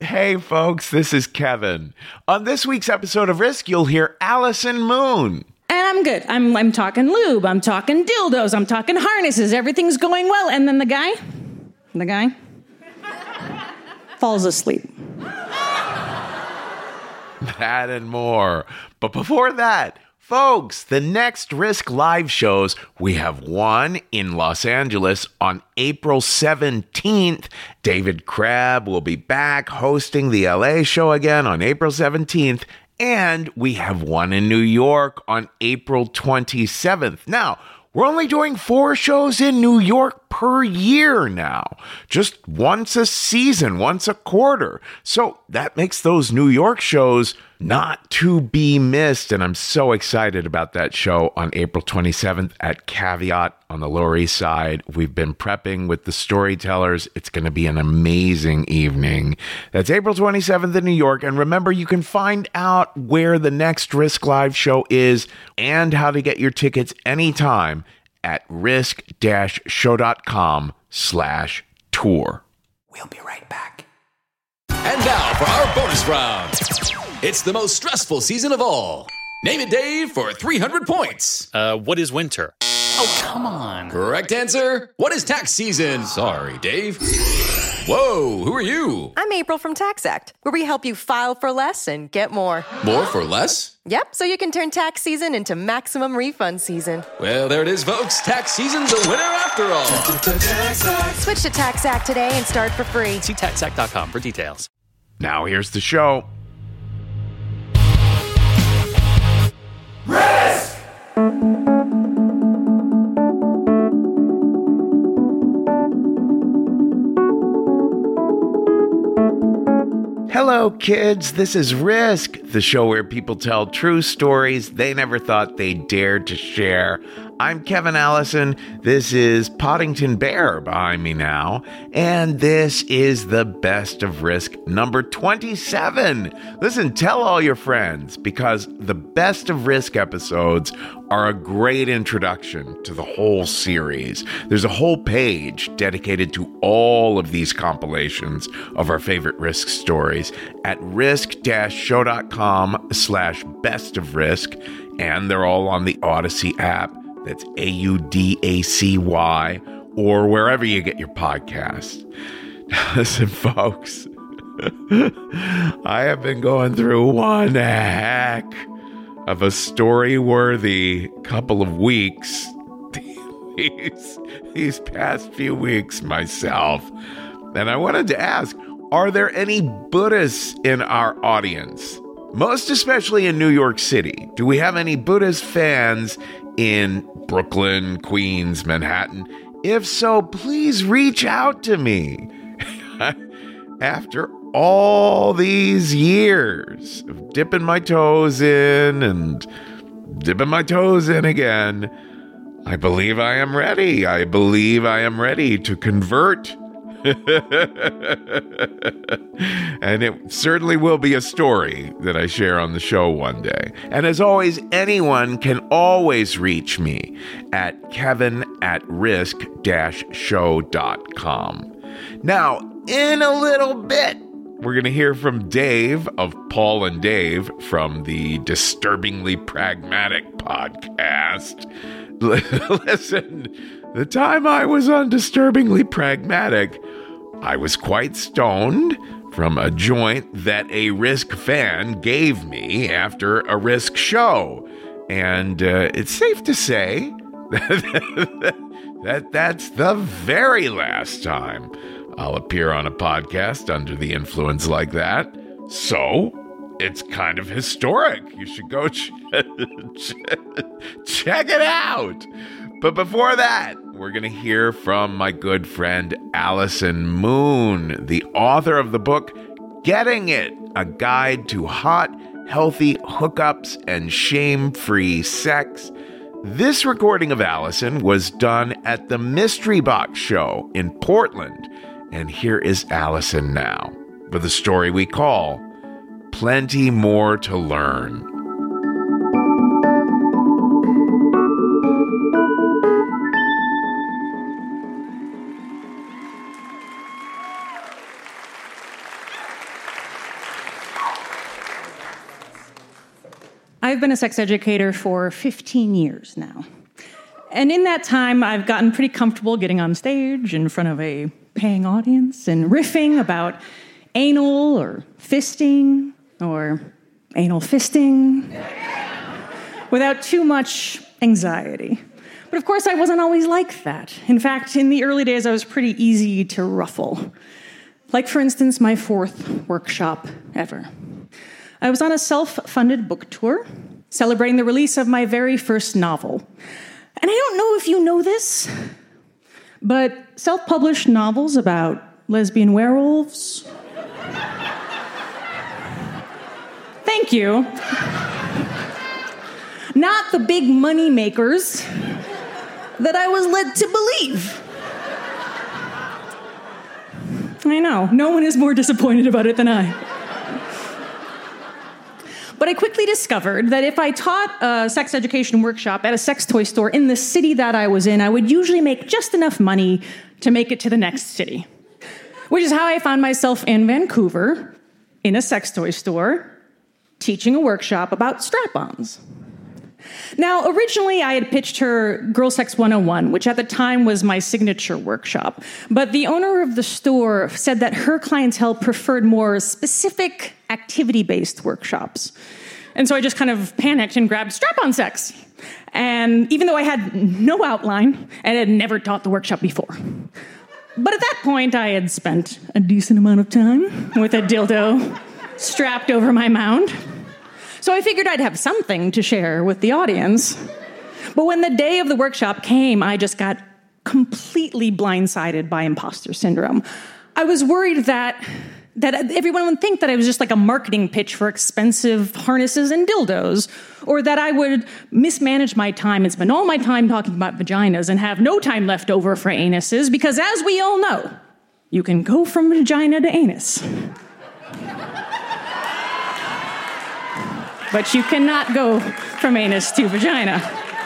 Hey folks, this is Kevin. On this week's episode of Risk, you'll hear Allison Moon. And I'm good. I'm talking lube. I'm talking dildos. I'm talking harnesses. Everything's going well. And then the guy falls asleep. That and more. But before that, folks, the next Risk live shows, we have one in Los Angeles on April 17th. David Crabb will be back hosting the LA show again on April 17th. And we have one in New York on April 27th. Now, we're only doing 4 shows in New York per year now. Just once a season, once a quarter. So that makes those New York shows not to be missed. And I'm so excited about that show on April 27th at Caveat on the Lower East Side. We've been prepping with the storytellers. It's going to be an amazing evening. That's April 27th in New York. And remember, you can find out where the next Risk Live show is and how to get your tickets anytime at risk-show.com/tour. We'll be right back. And now for our bonus round. It's the most stressful season of all. Name it, Dave, for 300 points. What is winter? Oh, come on. Correct answer. What is tax season? Sorry, Dave. Whoa, who are you? I'm April from Tax Act, where we help you file for less and get more. More for less? Yep, so you can turn tax season into maximum refund season. Well, there it is, folks. Tax season's a winner after all. Switch to Tax Act today and start for free. See taxact.com for details. Now here's the show. Risk! Hello, kids. This is Risk, the show where people tell true stories they never thought they dared to share. I'm Kevin Allison. This is Poddington Bear behind me now. And this is the Best of Risk number 27. Listen, tell all your friends, because the Best of Risk episodes are a great introduction to the whole series. There's a whole page dedicated to all of these compilations of our favorite Risk stories at risk-show.com/best of Risk. And they're all on the Odyssey app. That's AUDACY, or wherever you get your podcasts. Listen, folks, I have been going through one heck of a story-worthy couple of weeks these past few weeks myself. And I wanted to ask, are there any Buddhists in our audience? Most especially in New York City. Do we have any Buddhist fans in Brooklyn, Queens, Manhattan? If so, please reach out to me. After all these years of dipping my toes in and dipping my toes in again, I believe I am ready. I believe I am ready to convert. And it certainly will be a story that I share on the show one day. And as always, anyone can always reach me at kevin@risk-show.com. Now, in a little bit, we're going to hear from Dave of Paul and Dave from the Disturbingly Pragmatic podcast. Listen, the time I was on Disturbingly Pragmatic, I was quite stoned from a joint that a Risk fan gave me after a Risk show. And it's safe to say that that's the very last time I'll appear on a podcast under the influence like that. So it's kind of historic. You should go check it out. But before that, we're going to hear from my good friend Allison Moon, the author of the book Getting It, a guide to hot, healthy hookups and shame-free sex. This recording of Allison was done at the Mystery Box Show in Portland. And here is Allison now with a story we call Plenty More to Learn. I've been a sex educator for 15 years now. And in that time, I've gotten pretty comfortable getting on stage in front of a paying audience and riffing about anal or fisting or anal fisting without too much anxiety. But of course, I wasn't always like that. In fact, in the early days, I was pretty easy to ruffle. Like, for instance, my 4th workshop ever. I was on a self-funded book tour celebrating the release of my very first novel. And I don't know if you know this, but self-published novels about lesbian werewolves. Thank you. Not the big money makers that I was led to believe. I know, no one is more disappointed about it than I. But I quickly discovered that if I taught a sex education workshop at a sex toy store in the city that I was in, I would usually make just enough money to make it to the next city. Which is how I found myself in Vancouver, in a sex toy store, teaching a workshop about strap-ons. Now, originally, I had pitched her Girl Sex 101, which at the time was my signature workshop. But the owner of the store said that her clientele preferred more specific activity-based workshops. And so I just kind of panicked and grabbed strap-on sex. And even though I had no outline and had never taught the workshop before. But at that point, I had spent a decent amount of time with a dildo strapped over my mound. So I figured I'd have something to share with the audience. But when the day of the workshop came, I just got completely blindsided by imposter syndrome. I was worried that everyone would think that I was just like a marketing pitch for expensive harnesses and dildos, or that I would mismanage my time and spend all my time talking about vaginas and have no time left over for anuses, because as we all know, you can go from vagina to anus. But you cannot go from anus to vagina.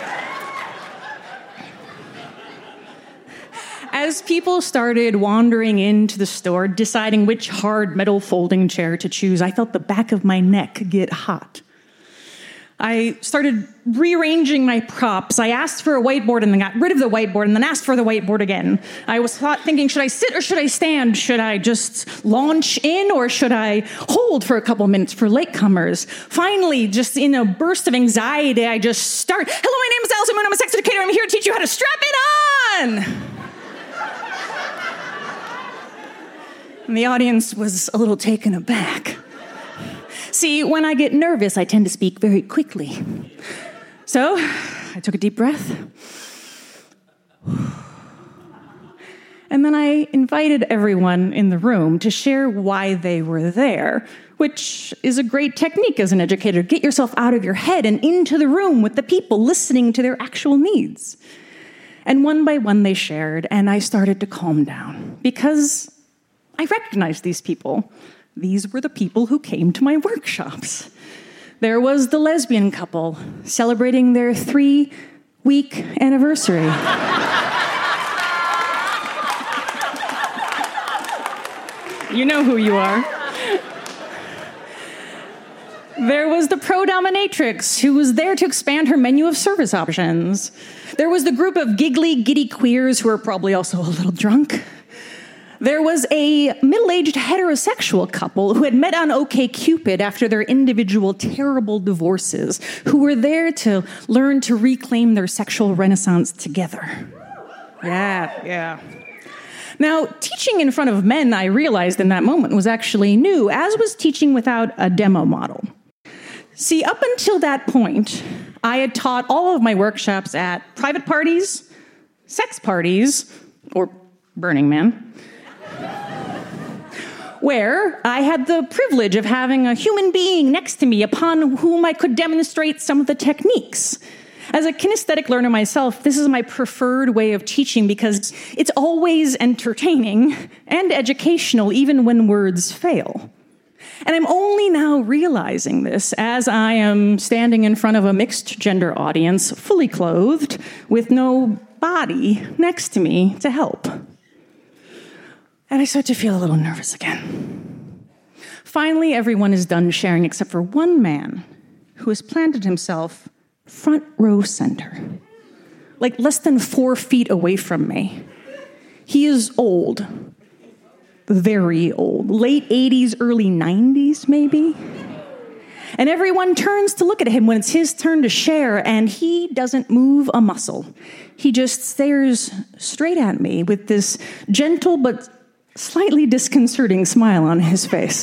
As people started wandering into the store, deciding which hard metal folding chair to choose, I felt the back of my neck get hot. I started rearranging my props. I asked for a whiteboard and then got rid of the whiteboard and then asked for the whiteboard again. I was thinking, should I sit or should I stand? Should I just launch in or should I hold for a couple minutes for latecomers? Finally, just in a burst of anxiety, I just start, hello, my name is Allison Moon. I'm a sex educator. I'm here to teach you how to strap it on. And the audience was a little taken aback. See, when I get nervous, I tend to speak very quickly. So, I took a deep breath. And then I invited everyone in the room to share why they were there, which is a great technique as an educator. Get yourself out of your head and into the room with the people, listening to their actual needs. And one by one they shared, and I started to calm down because I recognized these people. These were the people who came to my workshops. There was the lesbian couple celebrating their 3-week anniversary. You know who you are. There was the pro-dominatrix who was there to expand her menu of service options. There was the group of giggly, giddy queers who were probably also a little drunk. There was a middle-aged heterosexual couple who had met on OkCupid after their individual terrible divorces, who were there to learn to reclaim their sexual renaissance together. Yeah. Now, teaching in front of men, I realized in that moment, was actually new, as was teaching without a demo model. See, up until that point, I had taught all of my workshops at private parties, sex parties, or Burning Man, where I had the privilege of having a human being next to me upon whom I could demonstrate some of the techniques. As a kinesthetic learner myself, this is my preferred way of teaching because it's always entertaining and educational, even when words fail. And I'm only now realizing this as I am standing in front of a mixed gender audience, fully clothed, with no body next to me to help. And I start to feel a little nervous again. Finally, everyone is done sharing except for one man who who has planted himself front row center, like less than 4 feet away from me. He is old, very old, late 80s, early 90s maybe. And everyone turns to look at him when it's his turn to share, and he doesn't move a muscle. He just stares straight at me with this gentle but slightly disconcerting smile on his face.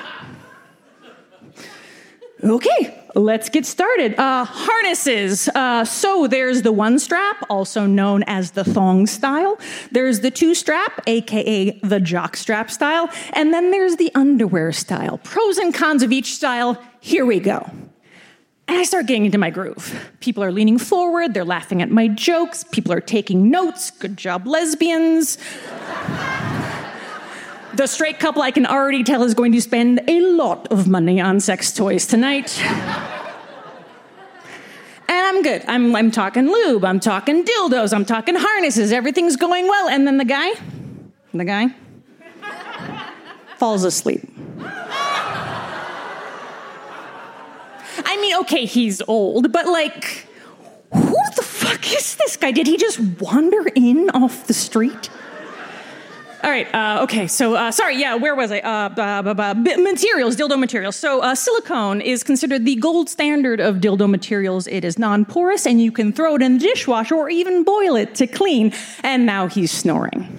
Okay, let's get started. Harnesses. So there's the one strap, also known as the thong style. There's the two strap, aka the jock strap style. And then there's the underwear style. Pros and cons of each style. Here we go. And I start getting into my groove. People are leaning forward. They're laughing at my jokes. People are taking notes. Good job, lesbians. The straight couple I can already tell is going to spend a lot of money on sex toys tonight. And I'm good. I'm talking lube, I'm talking dildos, I'm talking harnesses, everything's going well. And then the guy falls asleep. I mean, okay, he's old, but like, who the fuck is this guy? Did he just wander in off the street? All right, okay, so, where was I? Materials, dildo materials. So silicone is considered the gold standard of dildo materials. It is non-porous, and you can throw it in the dishwasher or even boil it to clean. And now he's snoring.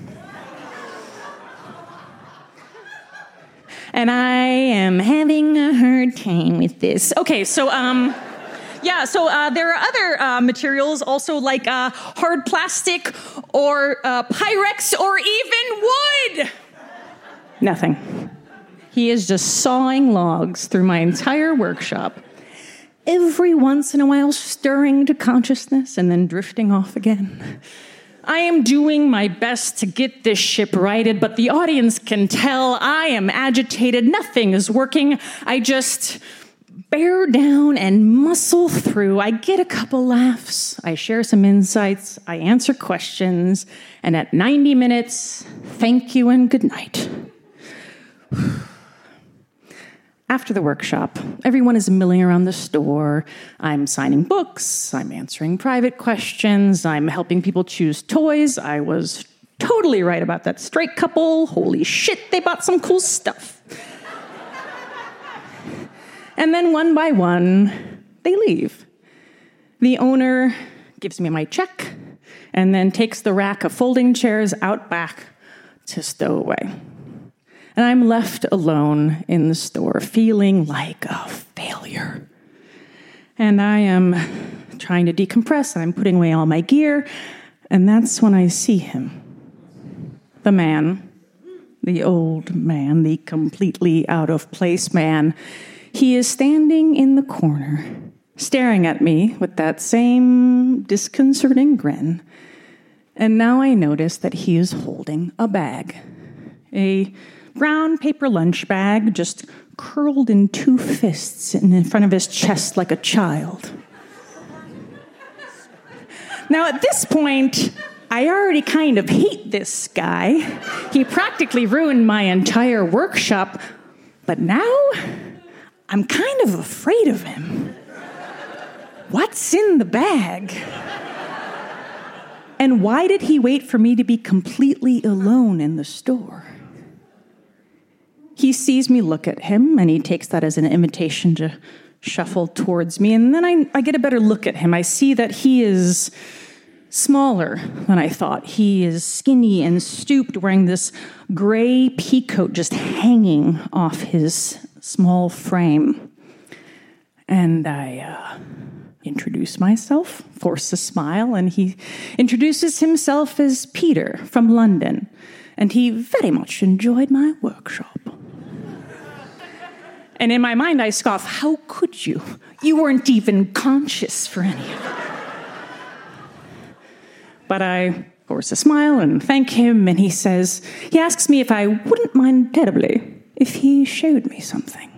And I am having a hard time with this. Okay, so, there are other materials also like hard plastic or Pyrex or even wood. Nothing. He is just sawing logs through my entire workshop, every once in a while stirring to consciousness and then drifting off again. I am doing my best to get this ship righted, but the audience can tell I am agitated. Nothing is working. I just bear down and muscle through. I get a couple laughs. I share some insights. I answer questions. And at 90 minutes, thank you and good night. After the workshop, everyone is milling around the store. I'm signing books. I'm answering private questions. I'm helping people choose toys. I was totally right about that straight couple. Holy shit, they bought some cool stuff. And then one by one, they leave. The owner gives me my check and then takes the rack of folding chairs out back to stow away. And I'm left alone in the store, feeling like a failure. And I am trying to decompress, and I'm putting away all my gear, and that's when I see him. The man, the old man, the completely out-of-place man. He is standing in the corner, staring at me with that same disconcerting grin. And now I notice that he is holding a bag. A brown paper lunch bag, just curled in two fists in front of his chest like a child. Now, at this point, I already kind of hate this guy. He practically ruined my entire workshop. But now, I'm kind of afraid of him. What's in the bag? And why did he wait for me to be completely alone in the store? He sees me look at him, and he takes that as an invitation to shuffle towards me. And then I get a better look at him. I see that he is smaller than I thought. He is skinny and stooped, wearing this gray pea coat just hanging off his small frame. And I introduce myself, force a smile, and he introduces himself as Peter from London. And he very much enjoyed my workshop. And in my mind, I scoff, how could you? You weren't even conscious for any of it. But I force a smile and thank him, and he asks me if I wouldn't mind terribly if he showed me something.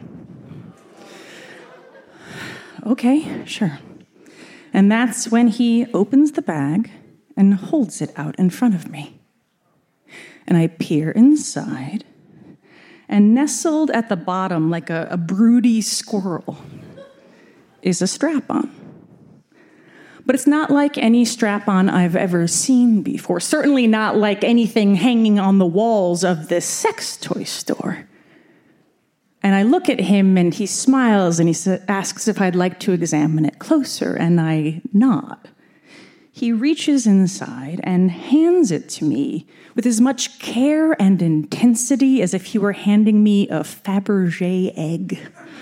Okay, sure. And that's when he opens the bag and holds it out in front of me. And I peer inside, and nestled at the bottom like a broody squirrel is a strap-on. But it's not like any strap-on I've ever seen before. Certainly not like anything hanging on the walls of this sex toy store. And I look at him, and he smiles, and he asks if I'd like to examine it closer, and I nod. He reaches inside and hands it to me with as much care and intensity as if he were handing me a Fabergé egg.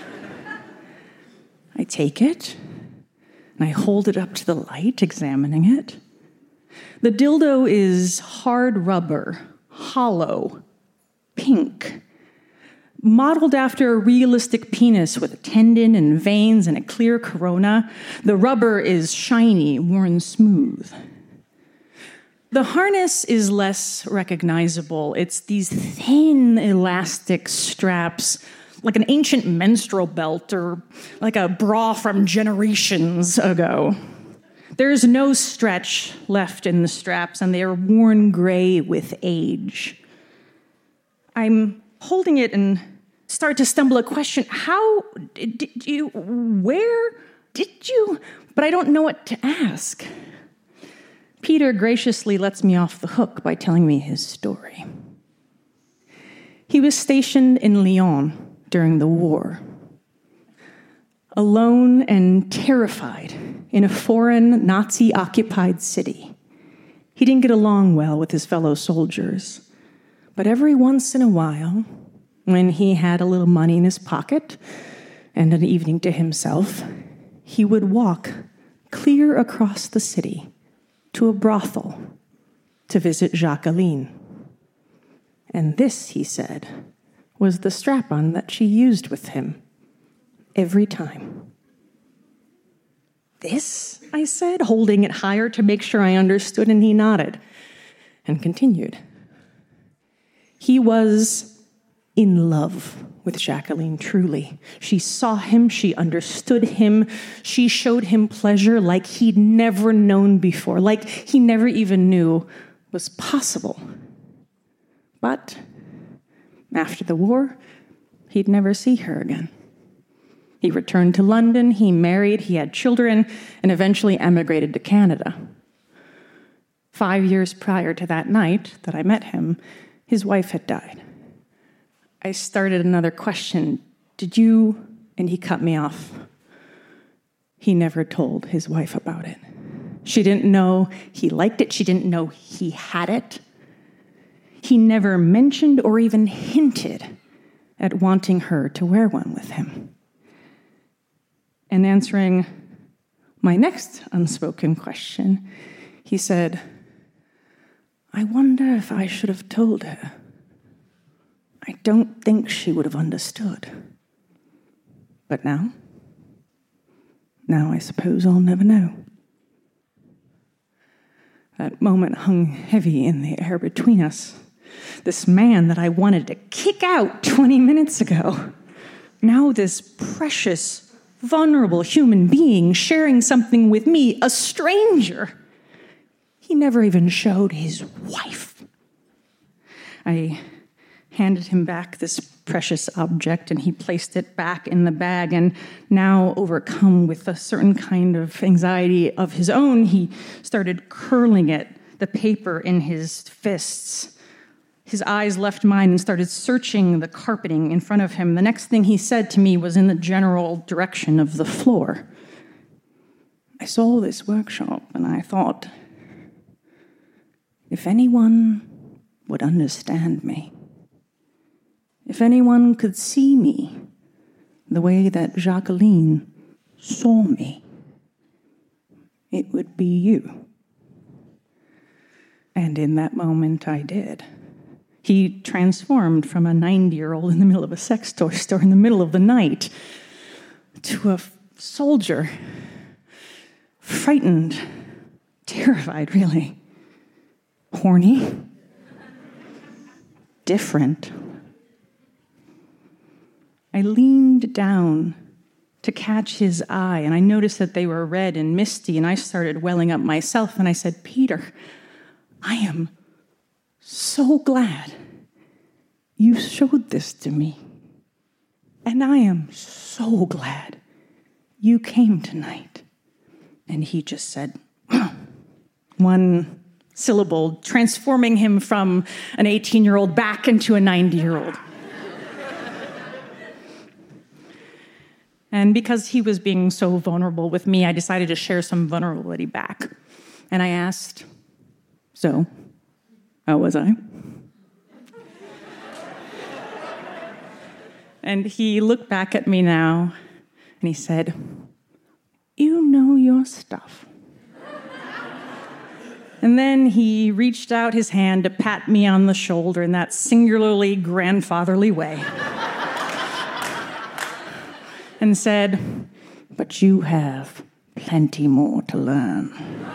I take it, and I hold it up to the light, examining it. The dildo is hard rubber, hollow, pink, modeled after a realistic penis with a tendon and veins and a clear corona. The rubber is shiny, worn smooth. The harness is less recognizable. It's these thin, elastic straps, like an ancient menstrual belt or like a bra from generations ago. There's no stretch left in the straps, and they are worn gray with age. I'm holding it and start to stumble a question. How did you, where did you? But I don't know what to ask. Peter graciously lets me off the hook by telling me his story. He was stationed in Lyon during the war. Alone and terrified in a foreign Nazi-occupied city. He didn't get along well with his fellow soldiers. But every once in a while, when he had a little money in his pocket and an evening to himself, he would walk clear across the city to a brothel to visit Jacqueline. And this, he said, was the strap-on that she used with him every time. This, I said, holding it higher to make sure I understood, and he nodded and continued. He was in love with Jacqueline, truly. She saw him, she understood him, she showed him pleasure like he'd never known before, like he never even knew was possible. But after the war, he'd never see her again. He returned to London, he married, he had children, and eventually emigrated to Canada. 5 years prior to that night that I met him, his wife had died. I started another question. Did you? And he cut me off. He never told his wife about it. She didn't know he liked it. She didn't know he had it. He never mentioned or even hinted at wanting her to wear one with him. And answering my next unspoken question, he said, I wonder if I should have told her. I don't think she would have understood. But now I suppose I'll never know. That moment hung heavy in the air between us. This man that I wanted to kick out 20 minutes ago. Now this precious, vulnerable human being sharing something with me, a stranger. He never even showed his wife. I handed him back this precious object, and he placed it back in the bag, and now overcome with a certain kind of anxiety of his own, he started curling it, the paper in his fists. His eyes left mine and started searching the carpeting in front of him. The next thing he said to me was in the general direction of the floor. I saw this workshop, and I thought, if anyone would understand me, if anyone could see me the way that Jacqueline saw me, it would be you. And in that moment, I did. He transformed from a 90-year-old in the middle of a sex toy store in the middle of the night to a soldier, frightened, terrified, really, horny, different. I leaned down to catch his eye, and I noticed that they were red and misty, and I started welling up myself, and I said, Peter, I am so glad you showed this to me. And I am so glad you came tonight. And he just said, one syllable, transforming him from an 18-year-old back into a 90-year-old. And because he was being so vulnerable with me, I decided to share some vulnerability back. And I asked, so, how was I? And he looked back at me now, and he said, you know your stuff. And then he reached out his hand to pat me on the shoulder in that singularly grandfatherly way. And said, but you have plenty more to learn.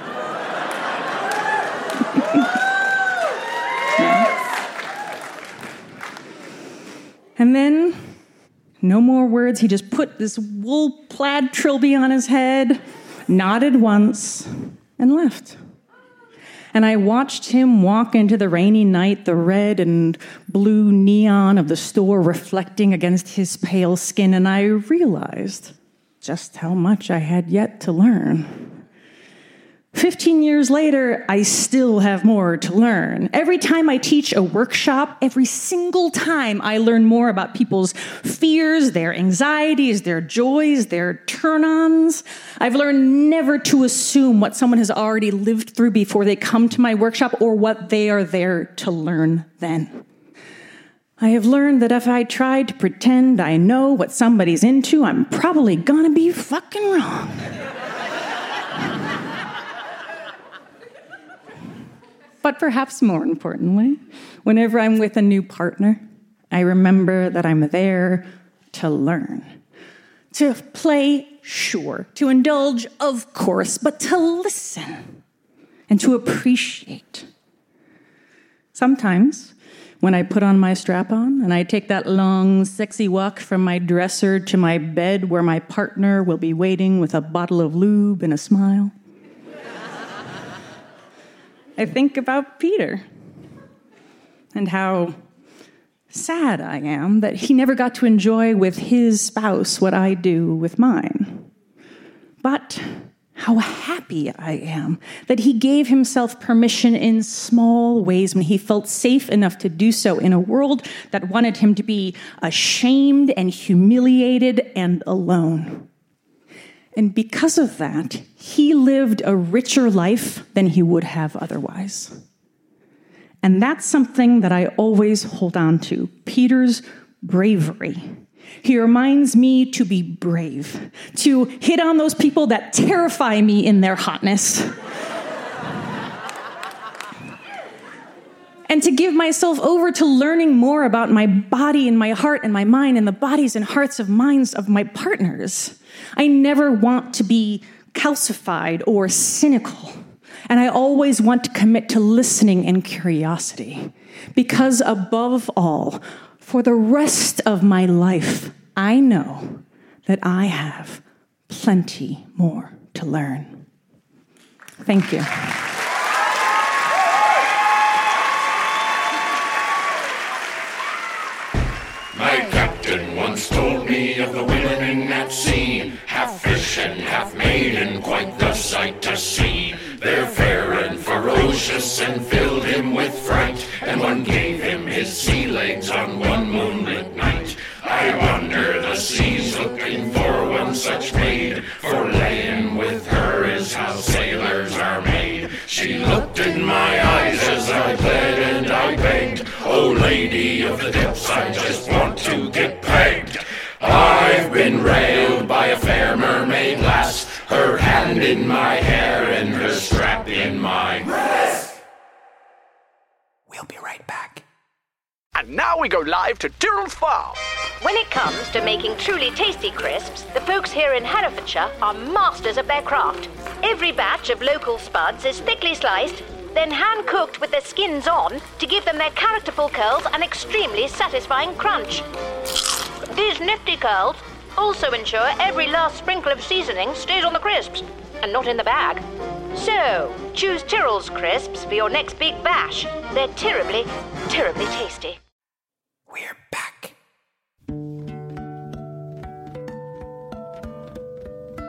And then, no more words, he just put this wool plaid trilby on his head, nodded once, and left. And I watched him walk into the rainy night, the red and blue neon of the store reflecting against his pale skin, and I realized just how much I had yet to learn. 15 years later, I still have more to learn. Every time I teach a workshop, every single time I learn more about people's fears, their anxieties, their joys, their turn-ons. I've learned never to assume what someone has already lived through before they come to my workshop or what they are there to learn then. I have learned that if I try to pretend I know what somebody's into, I'm probably gonna be fucking wrong. But perhaps more importantly, whenever I'm with a new partner, I remember that I'm there to learn. To play, sure. To indulge, of course. But to listen and to appreciate. Sometimes, when I put on my strap-on and I take that long, sexy walk from my dresser to my bed where my partner will be waiting with a bottle of lube and a smile, I think about Peter and how sad I am that he never got to enjoy with his spouse what I do with mine. But how happy I am that he gave himself permission in small ways when he felt safe enough to do so in a world that wanted him to be ashamed and humiliated and alone. And because of that, he lived a richer life than he would have otherwise. And that's something that I always hold on to, Peter's bravery. He reminds me to be brave, to hit on those people that terrify me in their hotness, and to give myself over to learning more about my body and my heart and my mind and the bodies and hearts of minds of my partners. I never want to be calcified or cynical. And I always want to commit to listening and curiosity. Because above all, for the rest of my life, I know that I have plenty more to learn. Thank you. My captain once told me of the women in that sea, half fish and half maiden, quite the sight to see. They're fair and ferocious and filled him with fright, and one gave him his sea legs on one moonlit night. I wander the seas looking for one such maid, for laying with her is how sailors are made. She looked in my eyes as I pled and I begged, oh lady of the depths, I just want to get pegged. I've been railed by a fair mermaid lass, her hand in my hair and her strap in my breast. We'll be right back. And now we go live to Tyrrell's Farm. When it comes to making truly tasty crisps, the folks here in Herefordshire are masters of their craft. Every batch of local spuds is thickly sliced, then hand-cooked with their skins on to give them their characterful curls and extremely satisfying crunch. These nifty curls also ensure every last sprinkle of seasoning stays on the crisps and not in the bag. So, choose Tyrrell's crisps for your next big bash. They're terribly, terribly tasty. We're back.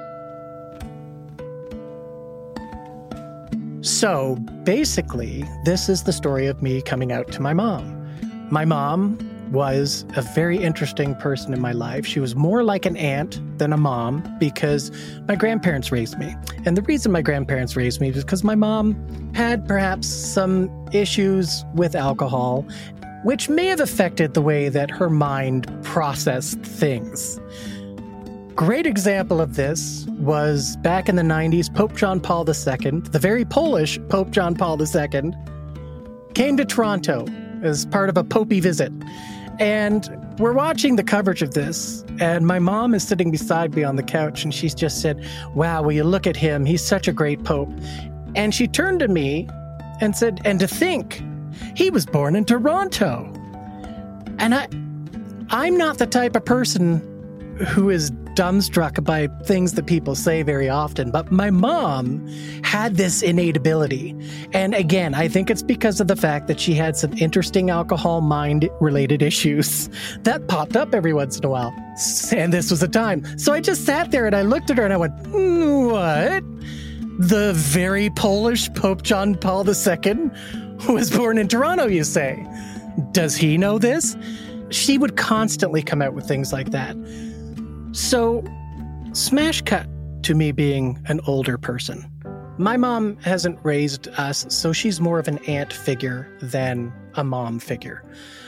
So basically, this is the story of me coming out to my mom. My mom was a very interesting person in my life. She was more like an aunt than a mom because my grandparents raised me. And the reason my grandparents raised me was because my mom had perhaps some issues with alcohol, which may have affected the way that her mind processed things. Great example of this was back in the 90s, Pope John Paul II, the very Polish Pope John Paul II, came to Toronto as part of a popey visit. And we're watching the coverage of this, and my mom is sitting beside me on the couch, and she's just said, "Wow, will you look at him? He's such a great pope." And she turned to me and said, "And to think, he was born in Toronto." And I'm not the type of person who is dumbstruck by things that people say very often, but my mom had this innate ability. And again, I think it's because of the fact that she had some interesting alcohol mind-related issues that popped up every once in a while. And this was a time. So I just sat there and I looked at her and I went, "What? The very Polish Pope John Paul II was born in Toronto, you say? Does he know this?" She would constantly come out with things like that. So, smash cut to me being an older person. My mom hasn't raised us, so she's more of an aunt figure than a mom figure.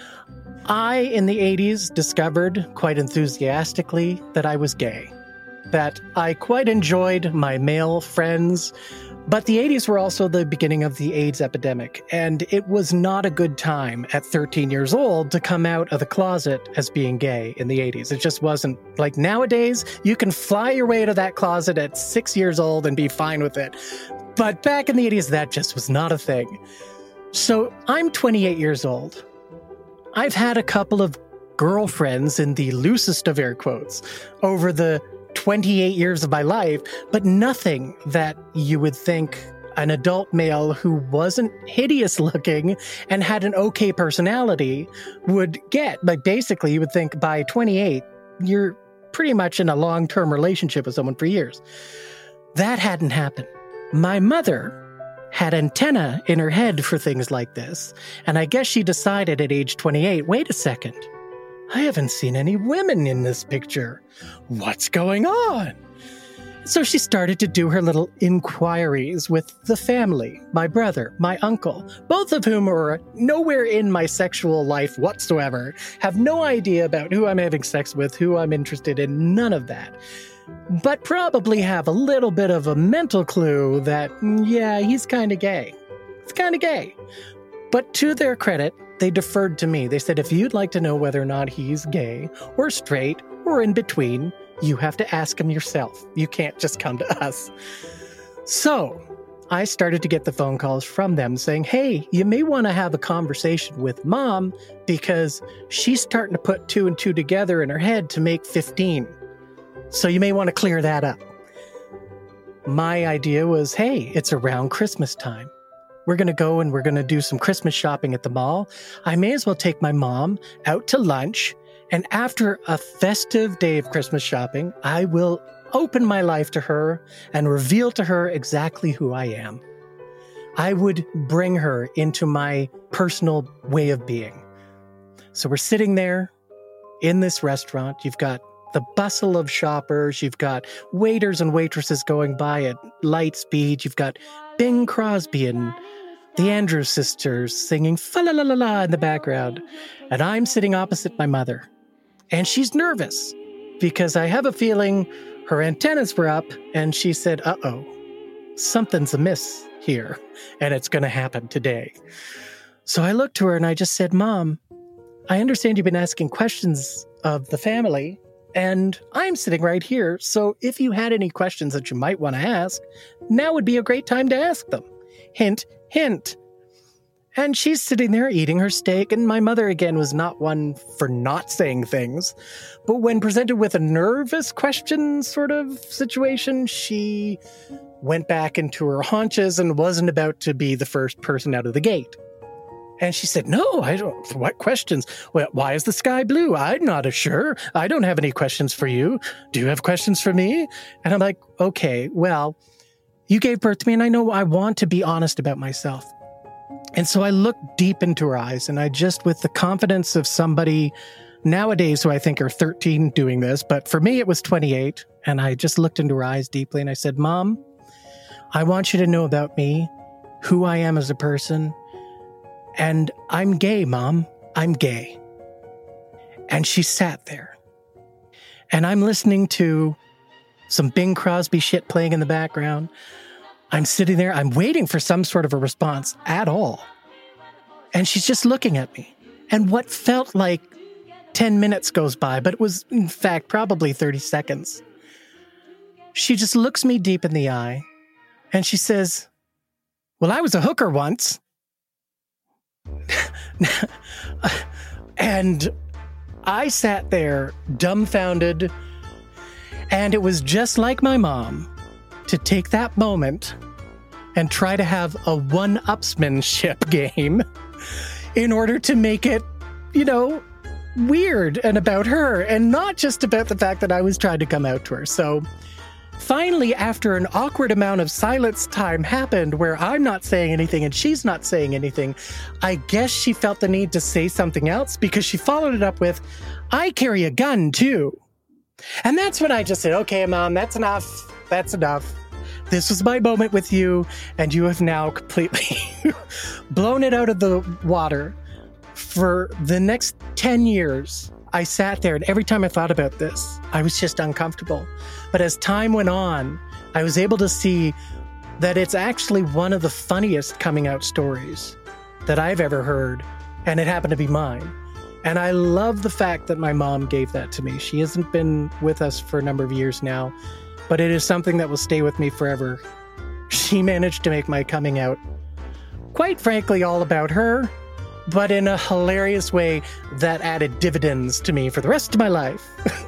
I, in the 80s, discovered quite enthusiastically that I was gay, that I quite enjoyed my male friends, but the 80s were also the beginning of the AIDS epidemic, and it was not a good time at 13 years old to come out of the closet as being gay in the 80s. It just wasn't like nowadays. You can fly your way out of that closet at 6 years old and be fine with it. But back in the 80s, that just was not a thing. So I'm 28 years old. I've had a couple of girlfriends in the loosest of air quotes over the 28 years of my life, but nothing that you would think an adult male who wasn't hideous looking and had an okay personality would get. Like basically, you would think by 28, you're pretty much in a long-term relationship with someone for years. That hadn't happened. My mother had antenna in her head for things like this, and I guess she decided at age 28, wait a second, I haven't seen any women in this picture. What's going on? So she started to do her little inquiries with the family, my brother, my uncle, both of whom are nowhere in my sexual life whatsoever, have no idea about who I'm having sex with, who I'm interested in, none of that. But probably have a little bit of a mental clue that, yeah, he's kind of gay. It's kind of gay. But to their credit, they deferred to me. They said, if you'd like to know whether or not he's gay or straight or in between, you have to ask him yourself. You can't just come to us. So I started to get the phone calls from them saying, hey, you may want to have a conversation with mom because she's starting to put 2 and 2 together in her head to make 15. So you may want to clear that up. My idea was, hey, it's around Christmas time. We're going to go and we're going to do some Christmas shopping at the mall. I may as well take my mom out to lunch. And after a festive day of Christmas shopping, I will open my life to her and reveal to her exactly who I am. I would bring her into my personal way of being. So we're sitting there in this restaurant. You've got the bustle of shoppers. You've got waiters and waitresses going by at light speed. You've got Bing Crosby and the Andrews sisters singing fa-la-la-la-la in the background. And I'm sitting opposite my mother. And she's nervous because I have a feeling her antennas were up and she said, uh-oh, something's amiss here and it's going to happen today. So I looked to her and I just said, Mom, I understand you've been asking questions of the family and I'm sitting right here. So if you had any questions that you might want to ask, now would be a great time to ask them. Hint, hint. And she's sitting there eating her steak, and my mother, again, was not one for not saying things. But when presented with a nervous question sort of situation, she went back into her haunches and wasn't about to be the first person out of the gate. And she said, no, I don't. What questions? Well, why is the sky blue? I'm not sure. I don't have any questions for you. Do you have questions for me? And I'm like, okay, well, you gave birth to me, and I know I want to be honest about myself. And so I looked deep into her eyes, and I just, with the confidence of somebody nowadays who I think are 13 doing this, but for me it was 28, and I just looked into her eyes deeply, and I said, Mom, I want you to know about me, who I am as a person, and I'm gay, Mom. I'm gay. And she sat there, and I'm listening to some Bing Crosby shit playing in the background. I'm sitting there, I'm waiting for some sort of a response at all. And she's just looking at me. And what felt like 10 minutes goes by, but it was, in fact, probably 30 seconds. She just looks me deep in the eye, and she says, well, I was a hooker once. And I sat there dumbfounded, and it was just like my mom to take that moment and try to have a one-upsmanship game in order to make it, weird and about her, and not just about the fact that I was trying to come out to her. So finally, after an awkward amount of silence time happened where I'm not saying anything and she's not saying anything, I guess she felt the need to say something else, because she followed it up with, I carry a gun too. And that's when I just said, okay, Mom, that's enough. That's enough. This was my moment with you, and you have now completely blown it out of the water. For the next 10 years, I sat there, and every time I thought about this, I was just uncomfortable. But as time went on, I was able to see that it's actually one of the funniest coming out stories that I've ever heard, and it happened to be mine. And I love the fact that my mom gave that to me. She hasn't been with us for a number of years now, but it is something that will stay with me forever. She managed to make my coming out, quite frankly, all about her, but in a hilarious way that added dividends to me for the rest of my life.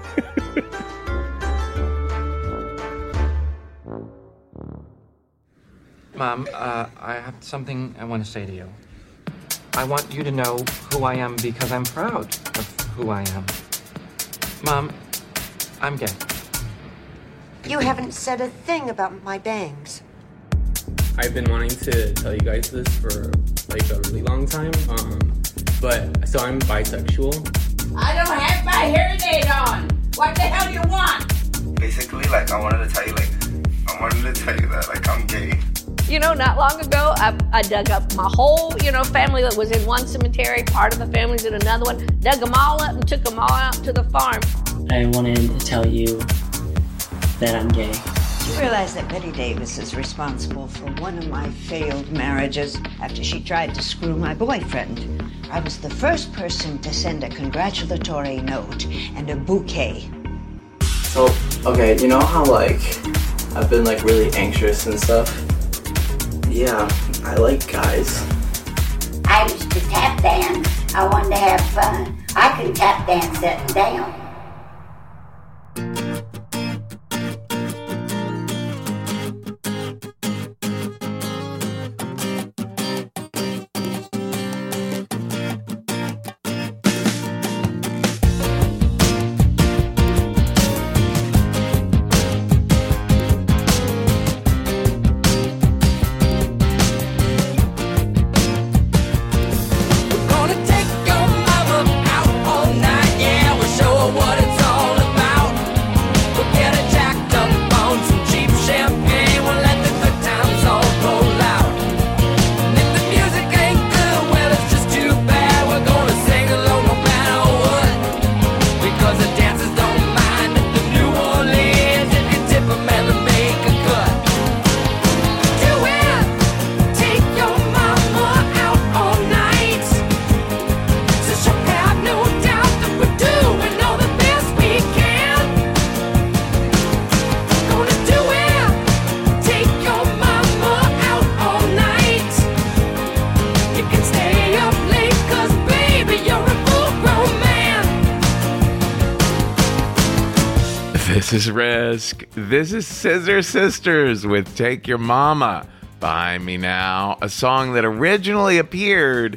Mom, I have something I want to say to you. I want you to know who I am because I'm proud of who I am. Mom, I'm gay. You haven't said a thing about my bangs. I've been wanting to tell you guys this for like a really long time, but so I'm bisexual. I don't have my hearing aid on. What the hell do you want? Basically, I wanted to tell you that, I'm gay. Not long ago, I dug up my whole, family that was in one cemetery, part of the family's in another one, dug them all up and took them all out to the farm. I wanted to tell you that I'm gay. Do you realize that Betty Davis is responsible for one of my failed marriages after she tried to screw my boyfriend? I was the first person to send a congratulatory note and a bouquet. So, okay, you know how, I've been, really anxious and stuff? Yeah, I like guys. I used to tap dance. I wanted to have fun. I could tap dance sitting down. This is Risk. This is Scissor Sisters with Take Your Mama. Behind me now, a song that originally appeared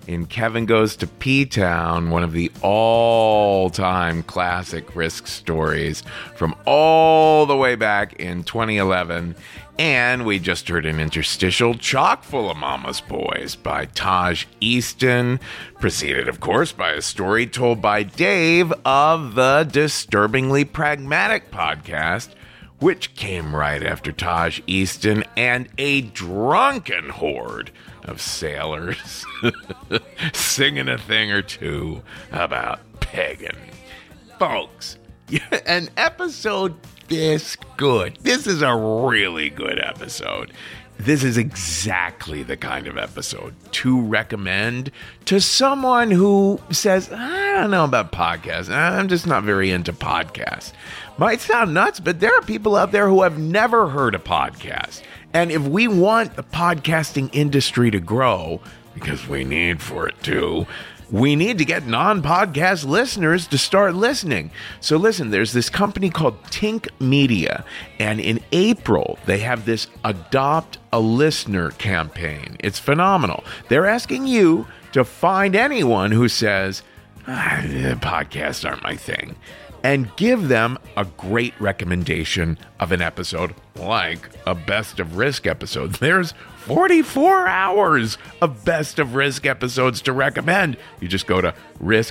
in Kevin Goes to P-Town, one of the all-time classic Risk stories from all the way back in 2011. And we just heard an interstitial chock full of Mama's Boys by Taj Easton, preceded, of course, by a story told by Dave of the Disturbingly Pragmatic podcast, which came right after Taj Easton and a drunken horde of sailors singing a thing or two about pegging. Folks, an episode this good. This is a really good episode. This is exactly the kind of episode to recommend to someone who says, I don't know about podcasts. I'm just not very into podcasts. Might sound nuts, but there are people out there who have never heard a podcast. And if we want the podcasting industry to grow, because we need for it to, we need to get non-podcast listeners to start listening. So listen, there's this company called Tink Media, and in April, they have this Adopt a Listener campaign. It's phenomenal. They're asking you to find anyone who says, podcasts aren't my thing, and give them a great recommendation of an episode like a Best of Risk episode. There's 44 hours of Best of Risk episodes to recommend. You just go to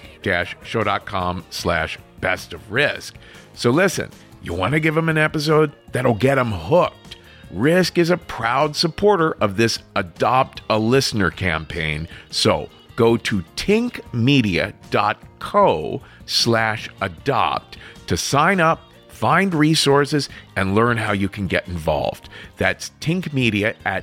risk-show.com/best of risk. So listen, you want to give them an episode that'll get them hooked. Risk is a proud supporter of this Adopt a Listener campaign. So go to tinkmedia.co/adopt to sign up, find resources, and learn how you can get involved. That's Tink Media at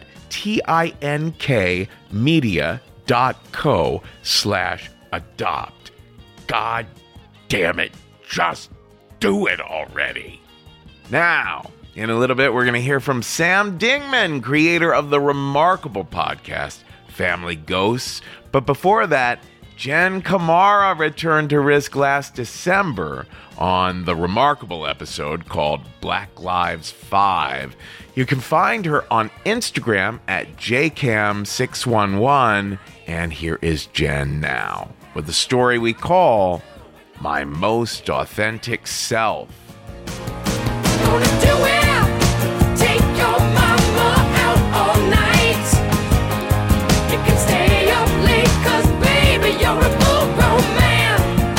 tinkmedia.co/adopt. God damn it, just do it already. Now, in a little bit, we're going to hear from Sam Dingman, creator of the remarkable podcast Family Ghosts. But before that, Jen Kamara returned to Risk last December on the remarkable episode called Black Lives 5. You can find her on Instagram at jcam611, and here is Jen now with the story we call My Most Authentic Self. Gonna do it. Take your mama out all night. You can stay up late, 'cause baby, you're a full-grown man.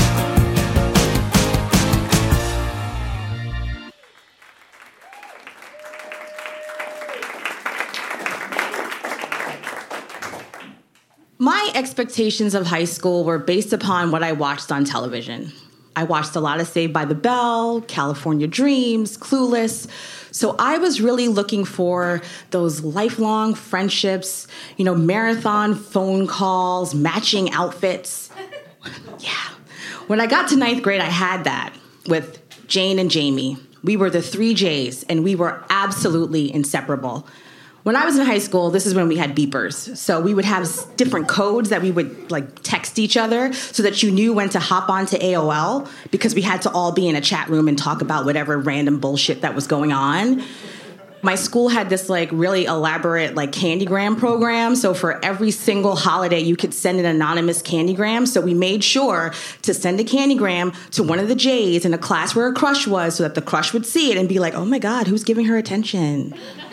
My expectations of high school were based upon what I watched on television. I watched a lot of Saved by the Bell, California Dreams, Clueless. So I was really looking for those lifelong friendships, marathon phone calls, matching outfits. Yeah. When I got to 9th grade, I had that with Jane and Jamie. We were the 3 J's, and we were absolutely inseparable. When I was in high school, this is when we had beepers. So we would have different codes that we would text each other so that you knew when to hop onto AOL, because we had to all be in a chat room and talk about whatever random bullshit that was going on. My school had this really elaborate candygram program. So for every single holiday, you could send an anonymous candygram. So we made sure to send a candygram to one of the J's in a class where a crush was, so that the crush would see it and be like, oh my God, who's giving her attention?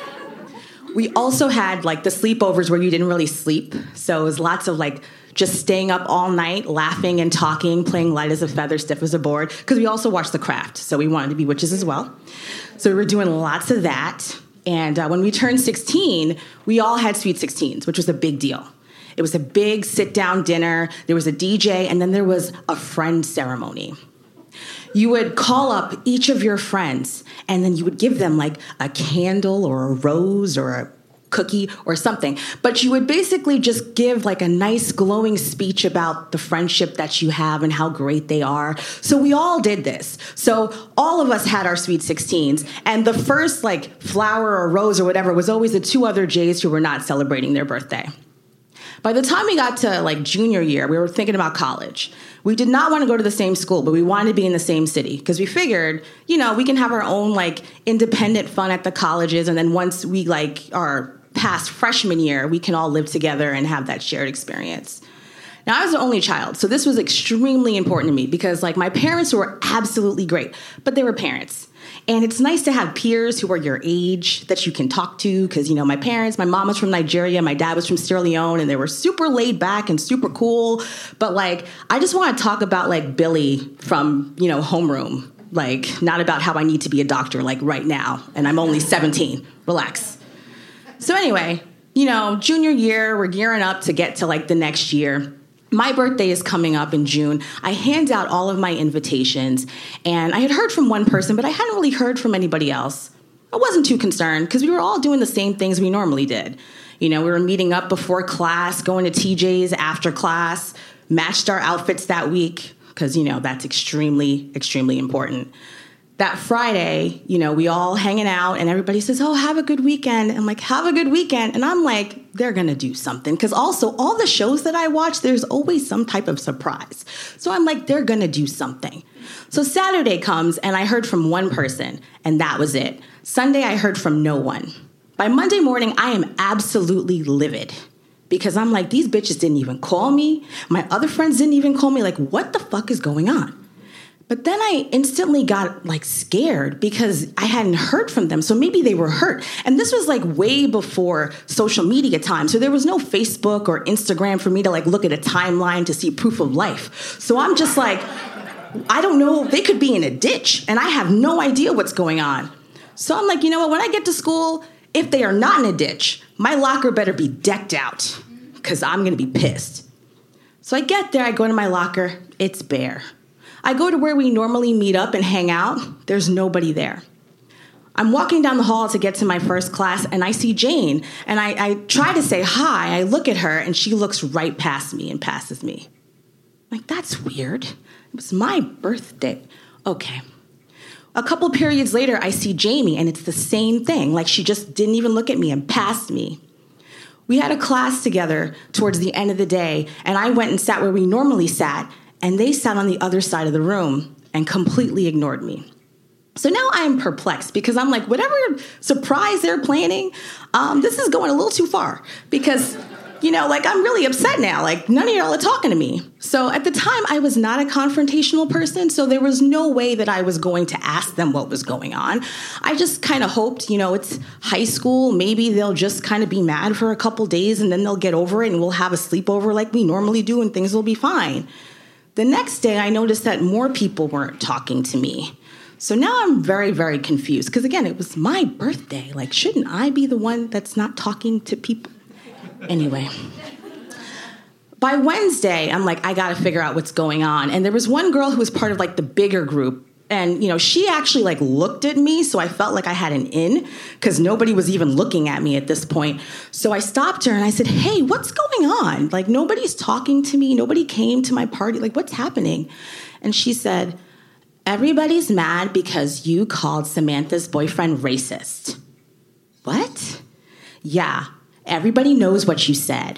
We also had the sleepovers where you didn't really sleep. So it was lots of just staying up all night, laughing and talking, playing light as a feather, stiff as a board, because we also watched The Craft. So we wanted to be witches as well. So we were doing lots of that. And when we turned 16, we all had Sweet 16s, which was a big deal. It was a big sit-down dinner. There was a DJ, and then there was a friend ceremony. You would call up each of your friends, and then you would give them a candle or a rose or a cookie or something. But you would basically just give a nice glowing speech about the friendship that you have and how great they are. So we all did this. So all of us had our Sweet 16s, and the first flower or rose or whatever was always the 2 other J's who were not celebrating their birthday. By the time we got to junior year, we were thinking about college. We did not want to go to the same school, but we wanted to be in the same city because we figured, we can have our own independent fun at the colleges. And then once we are past freshman year, we can all live together and have that shared experience. Now, I was the only child, so this was extremely important to me because, like, my parents were absolutely great, but they were parents. And it's nice to have peers who are your age that you can talk to because, you know, my mom was from Nigeria, my dad was from Sierra Leone, and they were super laid back and super cool. But, like, I just want to talk about, like, Billy from, you know, homeroom. Like, not about how I need to be a doctor, like, right now. And I'm only 17. Relax. So anyway, you know, junior year, we're gearing up to get to, like, the next year. My birthday is coming up in June. I hand out all of my invitations, and I had heard from one person, but I hadn't really heard from anybody else. I wasn't too concerned because we were all doing the same things we normally did. You know, we were meeting up before class, going to TJ's after class, matched our outfits that week because, you know, that's extremely, extremely important. That Friday, you know, we all hanging out and everybody says, oh, have a good weekend. I'm like, have a good weekend. And I'm like, they're going to do something. Because also all the shows that I watch, there's always some type of surprise. So I'm like, they're going to do something. So Saturday comes and I heard from one person and that was it. Sunday, I heard from no one. By Monday morning, I am absolutely livid. Because I'm like, these bitches didn't even call me. My other friends didn't even call me. Like, what the fuck is going on? But then I instantly got, like, scared because I hadn't heard from them. So maybe they were hurt. And this was, like, way before social media time. So there was no Facebook or Instagram for me to, like, look at a timeline to see proof of life. So I'm just like, I don't know. They could be in a ditch. And I have no idea what's going on. So I'm like, you know what? When I get to school, if they are not in a ditch, my locker better be decked out because I'm going to be pissed. So I get there. I go to my locker. It's bare. I go to where we normally meet up and hang out. There's nobody there. I'm walking down the hall to get to my first class, and I see Jane. And I try to say hi. I look at her, and she looks right past me and passes me. I'm like, that's weird. It was my birthday. Okay. A couple periods later, I see Jamie, and it's the same thing. Like, she just didn't even look at me and passed me. We had a class together towards the end of the day, and I went and sat where we normally sat, and they sat on the other side of the room and completely ignored me. So now I'm perplexed because I'm like, whatever surprise they're planning, this is going a little too far because, you know, like, I'm really upset now. Like, none of y'all are talking to me. So at the time, I was not a confrontational person, so there was no way that I was going to ask them what was going on. I just kind of hoped, you know, it's high school. Maybe they'll just kind of be mad for a couple days and then they'll get over it and we'll have a sleepover like we normally do and things will be fine. The next day, I noticed that more people weren't talking to me. So now I'm very, very confused. Because again, it was my birthday. Like, shouldn't I be the one that's not talking to people? Anyway. By Wednesday, I'm like, I got to figure out what's going on. And there was one girl who was part of, like, the bigger group. And, you know, she actually, like, looked at me, so I felt like I had an in, because nobody was even looking at me at this point. So I stopped her, and I said, hey, what's going on? Like, nobody's talking to me. Nobody came to my party. Like, what's happening? And she said, everybody's mad because you called Samantha's boyfriend racist. What? Yeah, everybody knows what you said.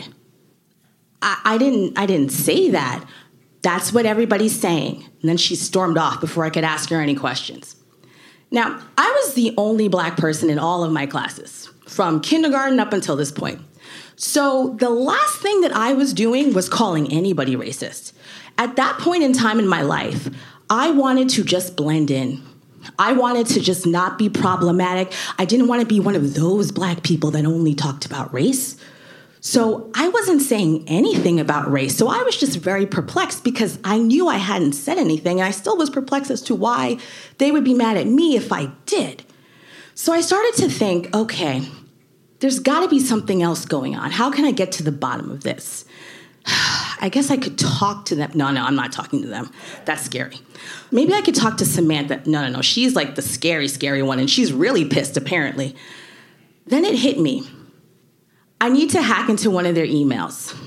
I didn't say that. That's what everybody's saying. And then she stormed off before I could ask her any questions. Now, I was the only Black person in all of my classes, from kindergarten up until this point. So the last thing that I was doing was calling anybody racist. At that point in time in my life, I wanted to just blend in. I wanted to just not be problematic. I didn't want to be one of those Black people that only talked about race. So I wasn't saying anything about race. So I was just very perplexed because I knew I hadn't said anything. And I still was perplexed as to why they would be mad at me if I did. So I started to think, okay, there's got to be something else going on. How can I get to the bottom of this? I guess I could talk to them. No, I'm not talking to them. That's scary. Maybe I could talk to Samantha. No. She's like the scary, scary one. And she's really pissed, apparently. Then it hit me. I need to hack into one of their emails.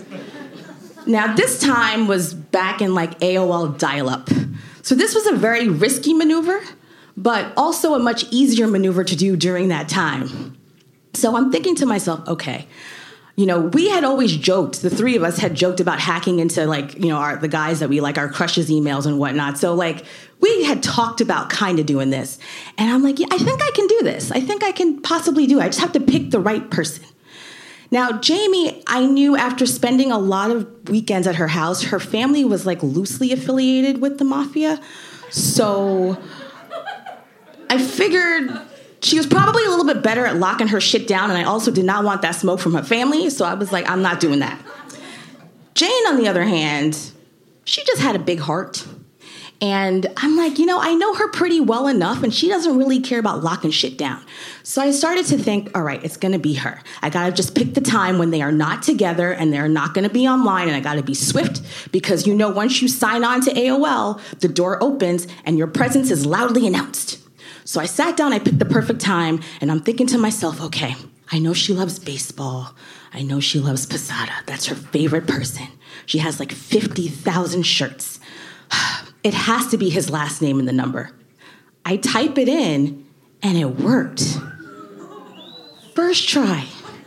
Now, this time was back in like AOL dial-up. So this was a very risky maneuver, but also a much easier maneuver to do during that time. So I'm thinking to myself, okay, you know, we had always joked, the three of us had joked about hacking into like, you know, the guys that we like, our crushes' emails and whatnot. So like, we had talked about kind of doing this. And I'm like, yeah, I think I can do this. I think I can possibly do it. I just have to pick the right person. Now, Jamie, I knew after spending a lot of weekends at her house, her family was like loosely affiliated with the mafia. So I figured she was probably a little bit better at locking her shit down, and I also did not want that smoke from her family, so I was like, I'm not doing that. Jane, on the other hand, she just had a big heart. And I'm like, I know her pretty well enough, and she doesn't really care about locking shit down. So I started to think, all right, it's going to be her. I got to just pick the time when they are not together and they're not going to be online, and I got to be swift because, once you sign on to AOL, the door opens and your presence is loudly announced. So I sat down, I picked the perfect time, and I'm thinking to myself, okay, I know she loves baseball. I know she loves Posada. That's her favorite person. She has like 50,000 shirts. It has to be his last name in the number. I type it in, and it worked. First try.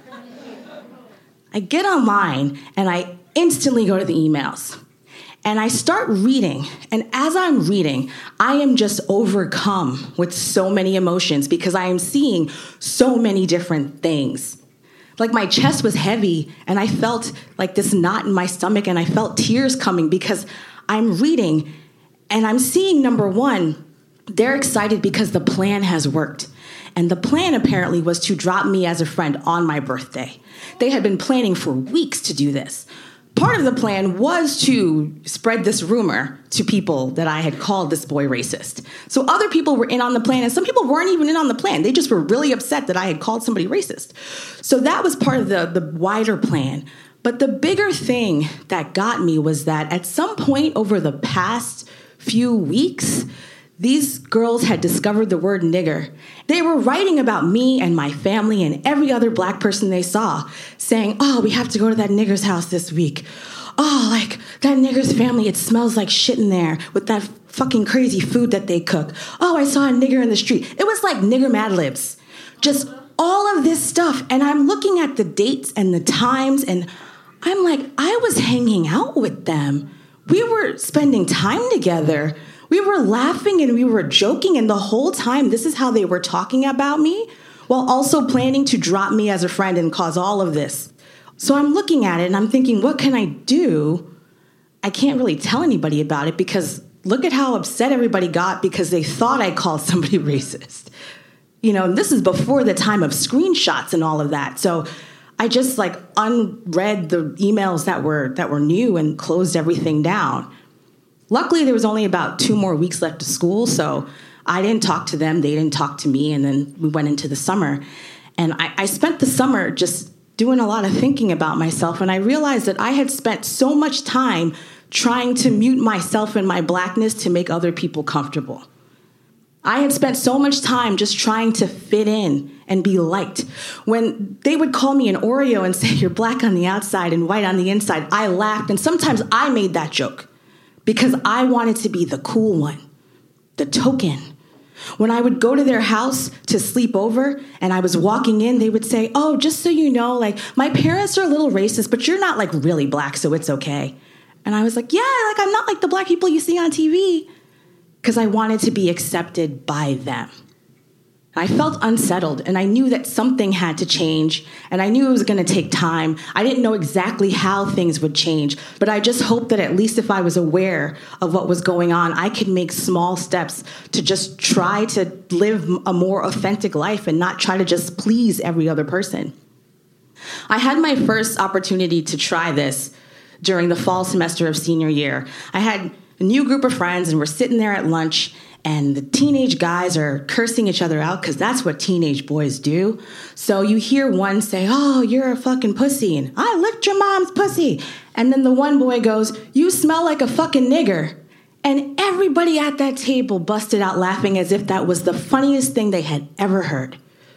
I get online, and I instantly go to the emails. And I start reading, and as I'm reading, I am just overcome with so many emotions because I am seeing so many different things. Like my chest was heavy, and I felt like this knot in my stomach, and I felt tears coming because I'm reading, and I'm seeing, number one, they're excited because the plan has worked. And the plan apparently was to drop me as a friend on my birthday. They had been planning for weeks to do this. Part of the plan was to spread this rumor to people that I had called this boy racist. So other people were in on the plan, and some people weren't even in on the plan. They just were really upset that I had called somebody racist. So that was part of the wider plan. But the bigger thing that got me was that at some point over the past few weeks, these girls had discovered the word nigger. They were writing about me and my family and every other black person they saw, saying, oh, we have to go to that nigger's house this week. Oh, like that nigger's family, it smells like shit in there with that fucking crazy food that they cook. Oh, I saw a nigger in the street. It was like nigger Mad Libs. Just all of this stuff. And I'm looking at the dates and the times, and I'm like, I was hanging out with them. We were spending time together. We were laughing and we were joking, and the whole time this is how they were talking about me while also planning to drop me as a friend and cause all of this. So I'm looking at it and I'm thinking, what can I do? I can't really tell anybody about it because look at how upset everybody got because they thought I called somebody racist. This is before the time of screenshots and all of that. So I just unread the emails that were new and closed everything down. Luckily, there was only about 2 more weeks left of school, so I didn't talk to them, they didn't talk to me, and then we went into the summer. And I spent the summer just doing a lot of thinking about myself, and I realized that I had spent so much time trying to mute myself and my blackness to make other people comfortable. I had spent so much time just trying to fit in and be liked. When they would call me an Oreo and say, you're black on the outside and white on the inside, I laughed, and sometimes I made that joke. Because I wanted to be the cool one, the token. When I would go to their house to sleep over and I was walking in, they would say, oh, just so you know, my parents are a little racist, but you're not really black, so it's okay. And I was like, yeah, I'm not like the black people you see on TV. Because I wanted to be accepted by them. I felt unsettled, and I knew that something had to change, and I knew it was going to take time. I didn't know exactly how things would change, but I just hoped that at least if I was aware of what was going on, I could make small steps to just try to live a more authentic life and not try to just please every other person. I had my first opportunity to try this during the fall semester of senior year. I had a new group of friends, and we're sitting there at lunch, and the teenage guys are cursing each other out because that's what teenage boys do. So you hear one say, oh, you're a fucking pussy, and I licked your mom's pussy. And then the one boy goes, you smell like a fucking nigger. And everybody at that table busted out laughing as if that was the funniest thing they had ever heard.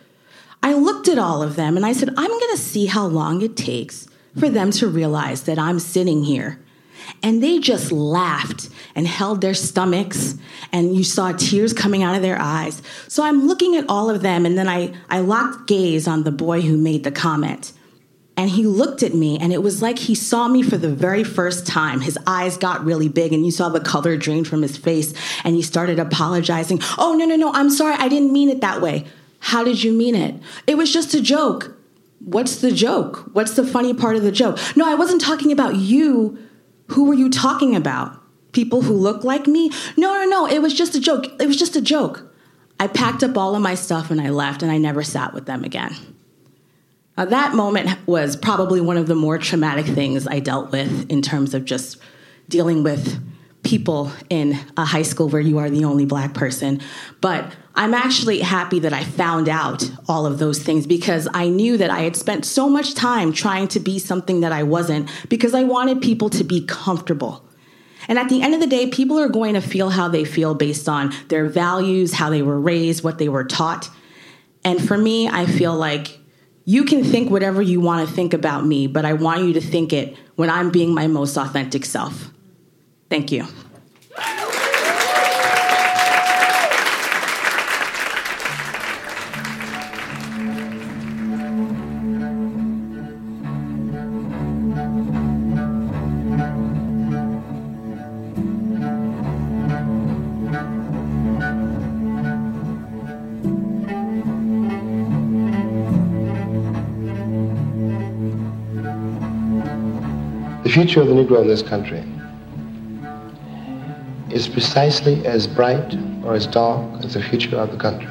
I looked at all of them and I said, I'm going to see how long it takes for them to realize that I'm sitting here. And they just laughed and held their stomachs, and you saw tears coming out of their eyes. So I'm looking at all of them, and then I locked gaze on the boy who made the comment. And he looked at me, and it was like he saw me for the very first time. His eyes got really big, and you saw the color drain from his face, and he started apologizing. Oh, no, I'm sorry, I didn't mean it that way. How did you mean it? It was just a joke. What's the joke? What's the funny part of the joke? No, I wasn't talking about you. Who were you talking about? People who look like me? No. It was just a joke. It was just a joke. I packed up all of my stuff and I left, and I never sat with them again. Now, that moment was probably one of the more traumatic things I dealt with in terms of just dealing with people in a high school where you are the only Black person. But I'm actually happy that I found out all of those things, because I knew that I had spent so much time trying to be something that I wasn't, because I wanted people to be comfortable. And at the end of the day, people are going to feel how they feel based on their values, how they were raised, what they were taught. And for me, I feel like you can think whatever you want to think about me, but I want you to think it when I'm being my most authentic self. Thank you. The future of the Negro in this country is precisely as bright or as dark as the future of the country.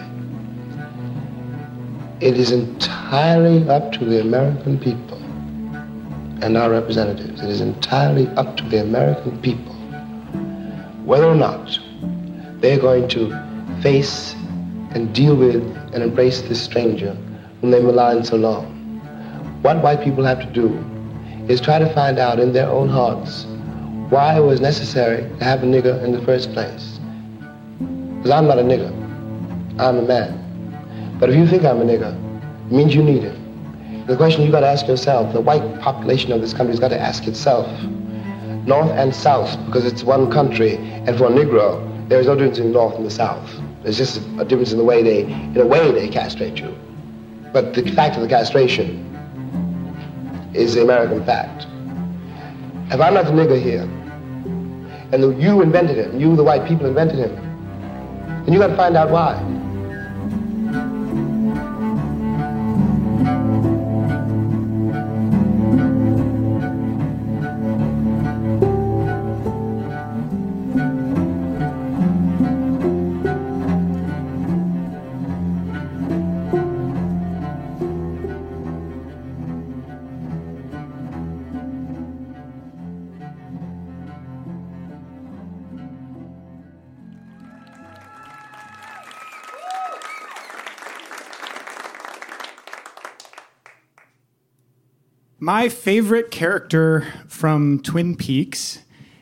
It is entirely up to the American people and our representatives. It is entirely up to the American people whether or not they're going to face and deal with and embrace this stranger whom they maligned so long. What white people have to do is try to find out in their own hearts why it was necessary to have a nigger in the first place. Because I'm not a nigger, I'm a man. But if you think I'm a nigger, it means you need it. The question you've got to ask yourself, the white population of this country has got to ask itself, North and South, because it's one country, and for a Negro, there is no difference in the North and the South. There's just a difference in the way they castrate you. But the fact of the castration is the American fact. If I'm not the nigger here, and you invented him, you, the white people, invented him, then you got to find out why. My favorite character from Twin Peaks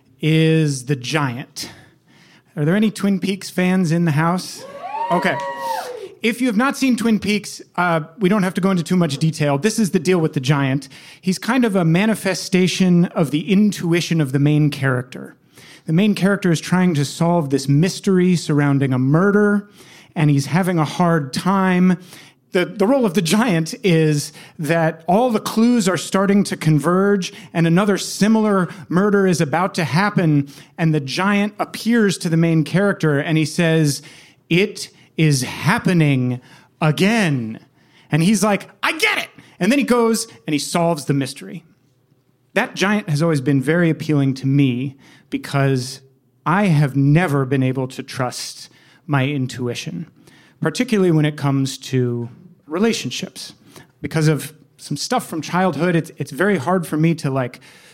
is the Giant. Are there any Twin Peaks fans in the house? Okay. If you have not seen Twin Peaks, we don't have to go into too much detail. This is the deal with the Giant. He's kind of a manifestation of the intuition of the main character. The main character is trying to solve this mystery surrounding a murder, and he's having a hard time. The role of the Giant is that all the clues are starting to converge and another similar murder is about to happen, and the Giant appears to the main character and he says, "It is happening again." And he's like, "I get it." And then he goes and he solves the mystery. That Giant has always been very appealing to me because I have never been able to trust my intuition, particularly when it comes to relationships. Because of some stuff from childhood, it's very hard for me to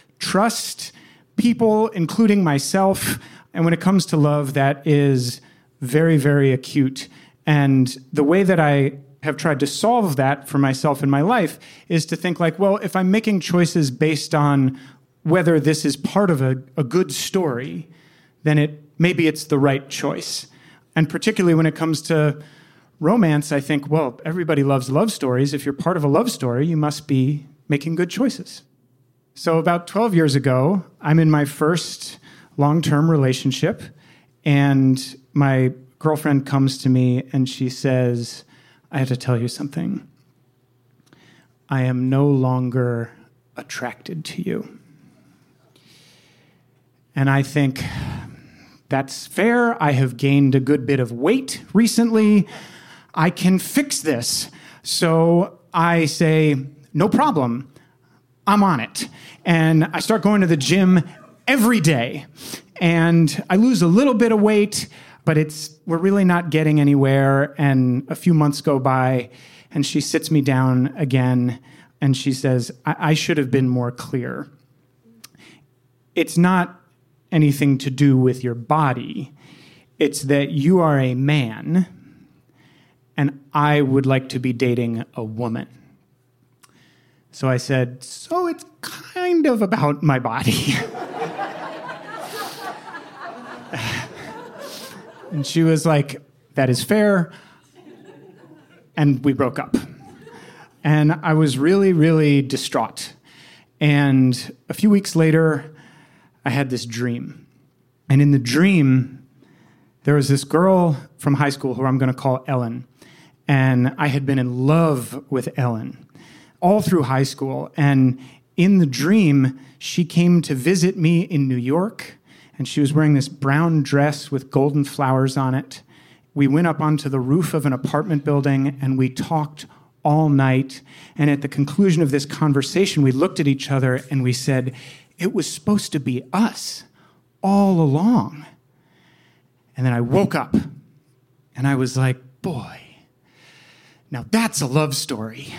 trust people, including myself. And when it comes to love, that is very, very acute. And the way that I have tried to solve that for myself in my life is to think if I'm making choices based on whether this is part of a good story, then maybe it's the right choice. And particularly when it comes to romance, I think, everybody loves love stories. If you're part of a love story, you must be making good choices. So about 12 years ago, I'm in my first long-term relationship, and my girlfriend comes to me and she says, "I have to tell you something. I am no longer attracted to you." And I think, that's fair. I have gained a good bit of weight recently. I can fix this. So I say, no problem. I'm on it. And I start going to the gym every day. And I lose a little bit of weight, but we're really not getting anywhere. And a few months go by, and she sits me down again, and she says, I should have been more clear. It's not anything to do with your body. It's that you are a man, and I would like to be dating a woman. So I said, so it's kind of about my body. And she was like, that is fair. And we broke up. And I was really, really distraught. And a few weeks later, I had this dream. And in the dream, there was this girl from high school who I'm going to call Ellen. And I had been in love with Ellen all through high school. And in the dream, she came to visit me in New York. And she was wearing this brown dress with golden flowers on it. We went up onto the roof of an apartment building, and we talked all night. And at the conclusion of this conversation, we looked at each other and we said, it was supposed to be us all along. And then I woke up, and I was like, boy, now that's a love story.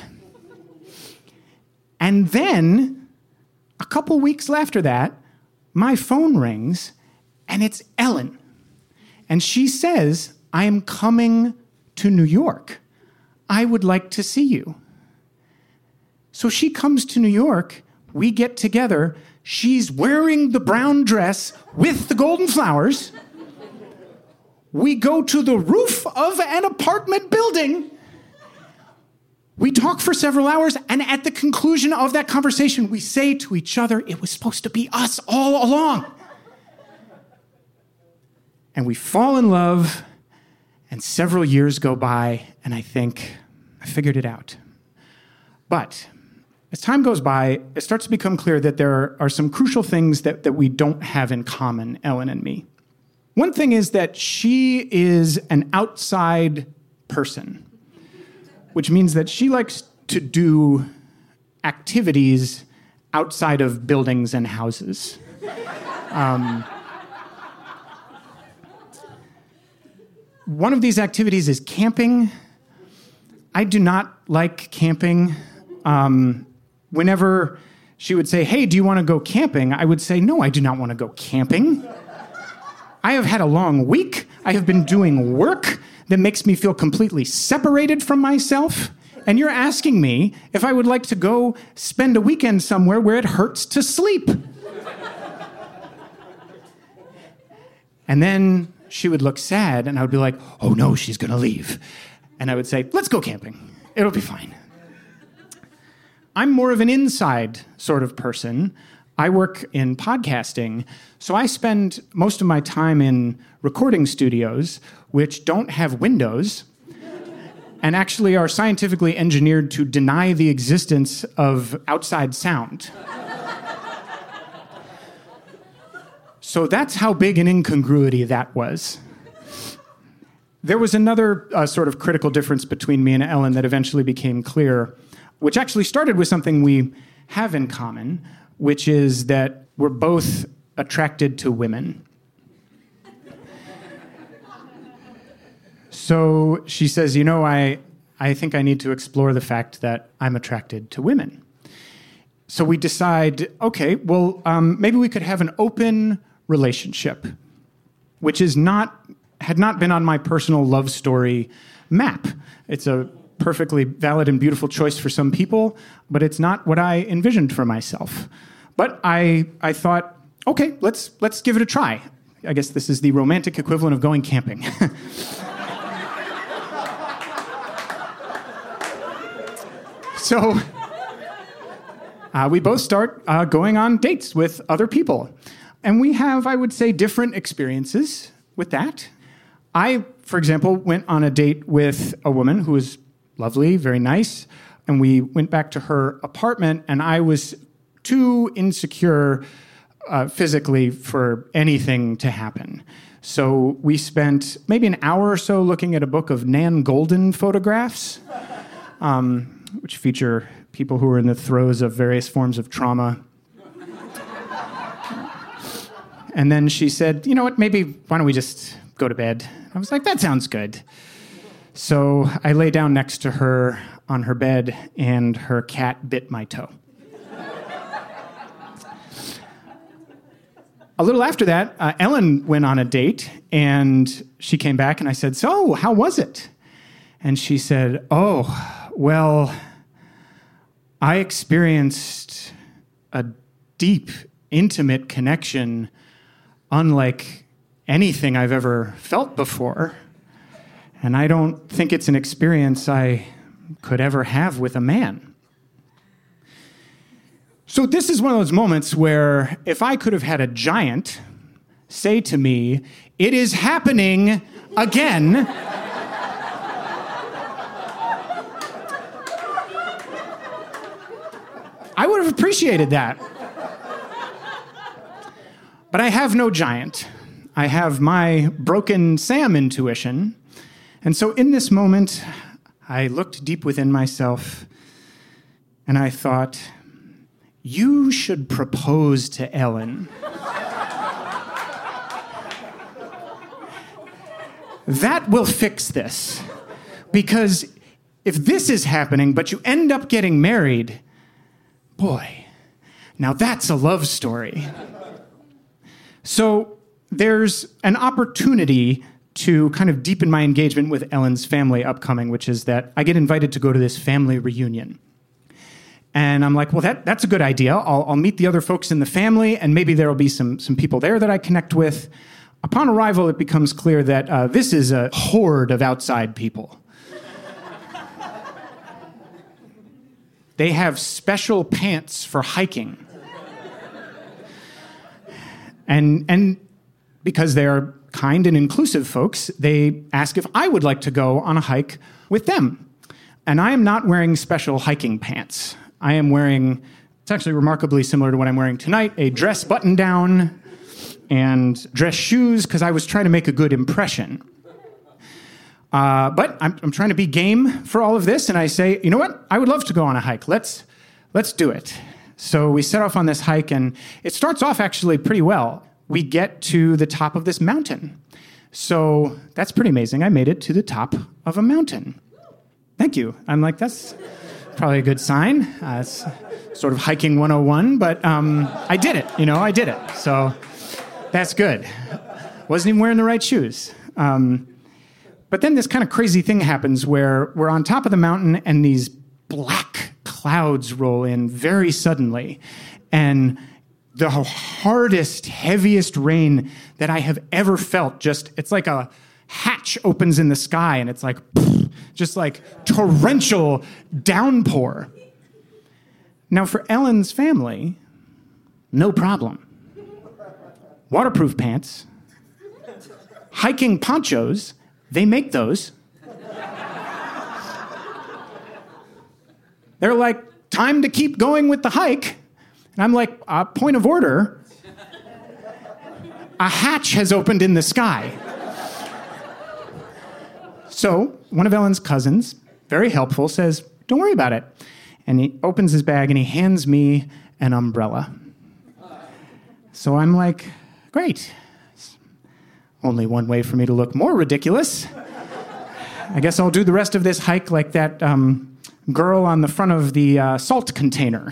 And then, a couple weeks after that, my phone rings, and it's Ellen. And she says, I am coming to New York. I would like to see you. So she comes to New York. We get together. She's wearing the brown dress with the golden flowers. We go to the roof of an apartment building. We talk for several hours, and at the conclusion of that conversation, we say to each other, it was supposed to be us all along. And we fall in love, and several years go by, and I think, I figured it out. But as time goes by, it starts to become clear that there are some crucial things that we don't have in common, Ellen and me. One thing is that she is an outside person, which means that she likes to do activities outside of buildings and houses. One of these activities is camping. I do not like camping. Whenever she would say, hey, do you want to go camping? I would say, no, I do not want to go camping. I have had a long week. I have been doing work that makes me feel completely separated from myself. And you're asking me if I would like to go spend a weekend somewhere where it hurts to sleep. And then she would look sad, and I would be like, oh no, she's going to leave. And I would say, let's go camping. It'll be fine. I'm more of an inside sort of person. I work in podcasting, so I spend most of my time in recording studios, which don't have windows, and actually are scientifically engineered to deny the existence of outside sound. So that's how big an incongruity that was. There was another sort of critical difference between me and Ellen that eventually became clear, which actually started with something we have in common, which is that we're both attracted to women. So she says, you know, I think I need to explore the fact that I'm attracted to women. So we decide, okay, well, maybe we could have an open relationship, which had not been on my personal love story map. It's a perfectly valid and beautiful choice for some people, but it's not what I envisioned for myself. But I thought, okay, let's give it a try. I guess this is the romantic equivalent of going camping. So we both start going on dates with other people. And we have, I would say, different experiences with that. I, for example, went on a date with a woman who was lovely, very nice, and we went back to her apartment, and I was too insecure physically for anything to happen. So we spent maybe an hour or so looking at a book of Nan Goldin photographs, which feature people who were in the throes of various forms of trauma. And then she said, you know what, maybe why don't we just go to bed? I was like, that sounds good. So I lay down next to her on her bed, and her cat bit my toe. A little after that, Ellen went on a date, and she came back, and I said, so, how was it? And she said, oh, well, I experienced a deep, intimate connection unlike anything I've ever felt before. And I don't think it's an experience I could ever have with a man. So this is one of those moments where if I could have had a giant say to me, it is happening again, I would have appreciated that. But I have no giant. I have my broken Sam intuition. And so in this moment, I looked deep within myself and I thought, you should propose to Ellen. That will fix this. Because if this is happening, but you end up getting married, boy, now that's a love story. So there's an opportunity to kind of deepen my engagement with Ellen's family upcoming, which is that I get invited to go to this family reunion. And I'm like, well, that's a good idea. I'll meet the other folks in the family, and maybe there will be some people there that I connect with. Upon arrival, it becomes clear that this is a horde of outside people. They have special pants for hiking. And because they are kind and inclusive folks, they ask if I would like to go on a hike with them. And I am not wearing special hiking pants. I am wearing, it's actually remarkably similar to what I'm wearing tonight, a dress button-down and dress shoes, because I was trying to make a good impression. But I'm trying to be game for all of this, and I say, you know what? I would love to go on a hike. Let's do it. So we set off on this hike, and it starts off actually pretty well. We get to the top of this mountain. So that's pretty amazing. I made it to the top of a mountain. Thank you. I'm like, that's probably a good sign. It's sort of hiking 101, but I did it. I did it. So that's good. Wasn't even wearing the right shoes. But then this kind of crazy thing happens where we're on top of the mountain and these black clouds roll in very suddenly. And the hardest, heaviest rain that I have ever felt, it's like a hatch opens in the sky and it's like, just like torrential downpour. Now for Ellen's family, no problem. Waterproof pants, hiking ponchos, they make those. They're like, time to keep going with the hike. And I'm like, point of order. A hatch has opened in the sky. So one of Ellen's cousins, very helpful, says, don't worry about it. And he opens his bag and he hands me an umbrella. So I'm like, great. Only one way for me to look more ridiculous. I guess I'll do the rest of this hike like that girl on the front of the salt container.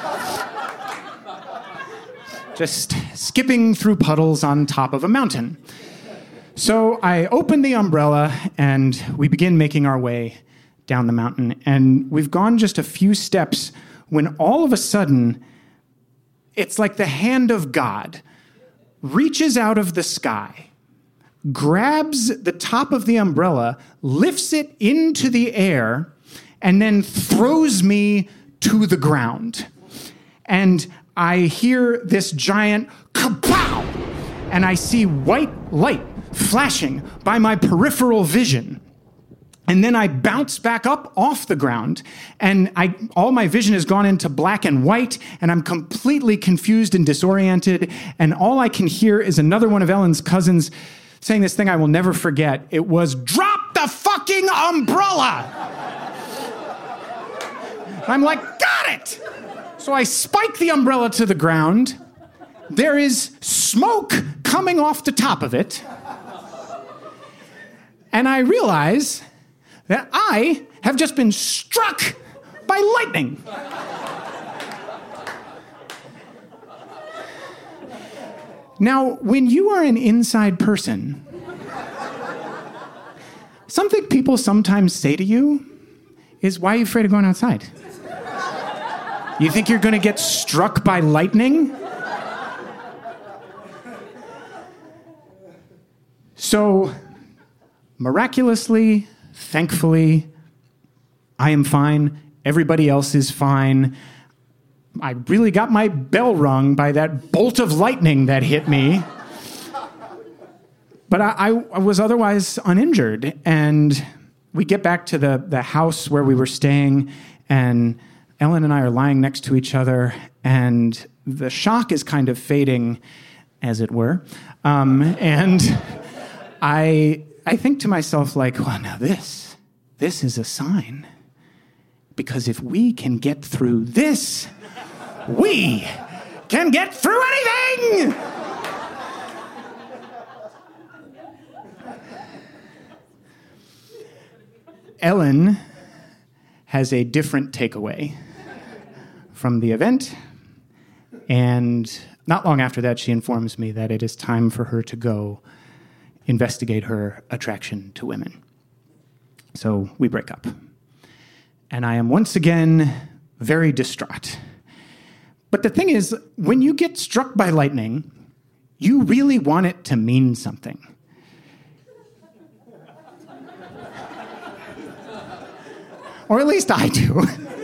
Just skipping through puddles on top of a mountain. So I open the umbrella and we begin making our way down the mountain. And we've gone just a few steps when all of a sudden, it's like the hand of God reaches out of the sky, grabs the top of the umbrella, lifts it into the air, and then throws me to the ground. And I hear this giant kapow, and I see white light flashing by my peripheral vision. And then I bounce back up off the ground, and all my vision has gone into black and white, and I'm completely confused and disoriented, and all I can hear is another one of Ellen's cousins saying this thing I will never forget. It was, "Drop the fucking umbrella!" I'm like, got it! So I spike the umbrella to the ground. There is smoke coming off the top of it. And I realize that I have just been struck by lightning. Now, when you are an inside person, something people sometimes say to you is, why are you afraid of going outside? You think you're going to get struck by lightning? So, miraculously, thankfully, I am fine. Everybody else is fine. I really got my bell rung by that bolt of lightning that hit me. But I was otherwise uninjured. And we get back to the house where we were staying, and Ellen and I are lying next to each other, and the shock is kind of fading, as it were. And I think to myself, like, well, now this is a sign. Because if we can get through this, we can get through anything! Ellen has a different takeaway from the event, and not long after that, she informs me that it is time for her to go investigate her attraction to women. So we break up. And I am once again very distraught. But the thing is, when you get struck by lightning, you really want it to mean something. Or at least I do.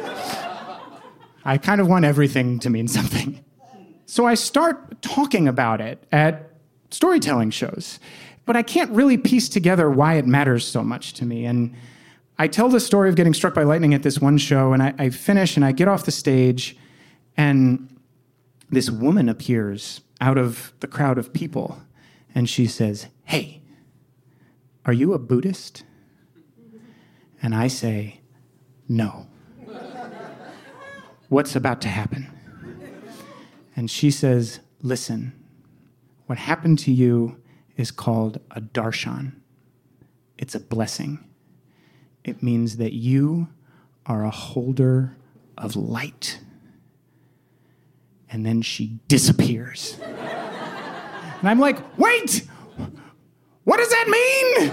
I kind of want everything to mean something. So I start talking about it at storytelling shows. But I can't really piece together why it matters so much to me. And I tell the story of getting struck by lightning at this one show, and I finish, and I get off the stage, and this woman appears out of the crowd of people, and she says, "Hey, are you a Buddhist?" And I say, "No." "What's about to happen?" And she says, "Listen, what happened to you is called a darshan. It's a blessing. It means that you are a holder of light." And then she disappears. And I'm like, wait! What does that mean?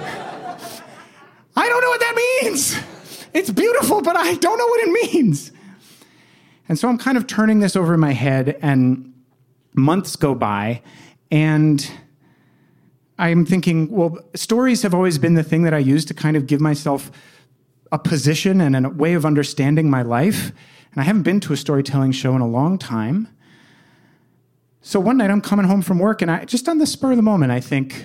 I don't know what that means. It's beautiful, but I don't know what it means. And so I'm kind of turning this over in my head, and months go by, and I'm thinking, well, stories have always been the thing that I use to kind of give myself a position and a way of understanding my life. And I haven't been to a storytelling show in a long time. So one night I'm coming home from work, and I just on the spur of the moment, I think,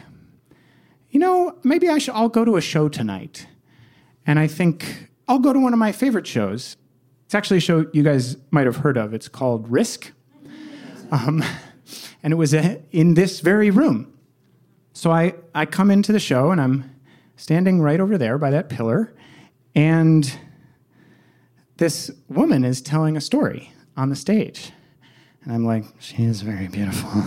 maybe I'll go to a show tonight. And I think I'll go to one of my favorite shows. It's actually a show you guys might have heard of. It's called Risk. And it was in this very room. So I come into the show, and I'm standing right over there by that pillar, and this woman is telling a story on the stage. And I'm like, she is very beautiful.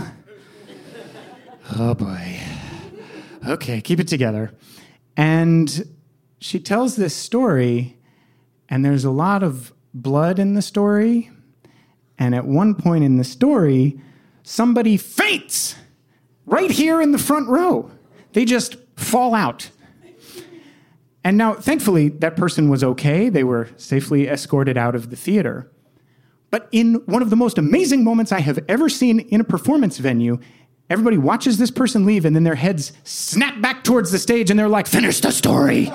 Oh, boy. Okay, keep it together. And she tells this story, and there's a lot of blood in the story. And at one point in the story, somebody faints right here in the front row. They just fall out. And now, thankfully, that person was okay. They were safely escorted out of the theater. But in one of the most amazing moments I have ever seen in a performance venue, everybody watches this person leave, and then their heads snap back towards the stage, and they're like, "Finish the story."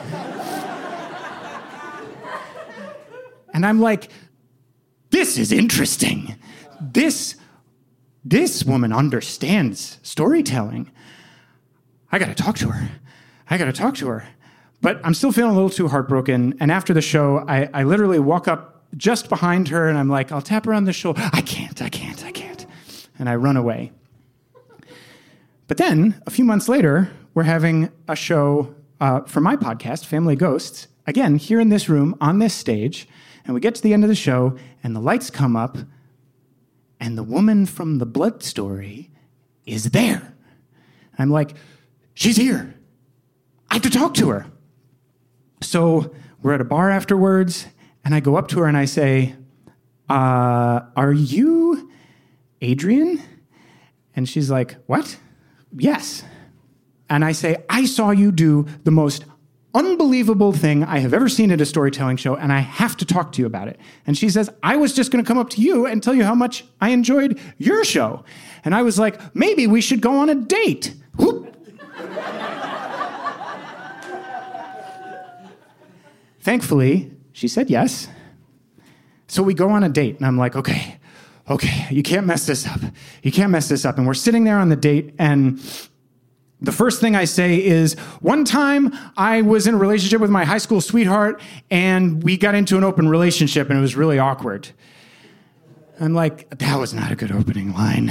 And I'm like, this is interesting. This woman understands storytelling. I got to talk to her. But I'm still feeling a little too heartbroken. And after the show, I literally walk up just behind her, and I'm like, I'll tap her on the shoulder. I can't. And I run away. But then, a few months later, we're having a show for my podcast, Family Ghosts, again, here in this room, on this stage. And we get to the end of the show, and the lights come up, and the woman from the blood story is there. I'm like, she's here. I have to talk to her. So we're at a bar afterwards, and I go up to her and I say, are you Adrian? And she's like, what? Yes. And I say, I saw you do the most unbelievable thing I have ever seen at a storytelling show, and I have to talk to you about it. And she says, I was just going to come up to you and tell you how much I enjoyed your show. And I was like, maybe we should go on a date. Whoop. Thankfully, she said yes. So we go on a date, and I'm like, okay, you can't mess this up. You can't mess this up. And we're sitting there on the date, and the first thing I say is, one time I was in a relationship with my high school sweetheart, and we got into an open relationship, and it was really awkward. I'm like, that was not a good opening line.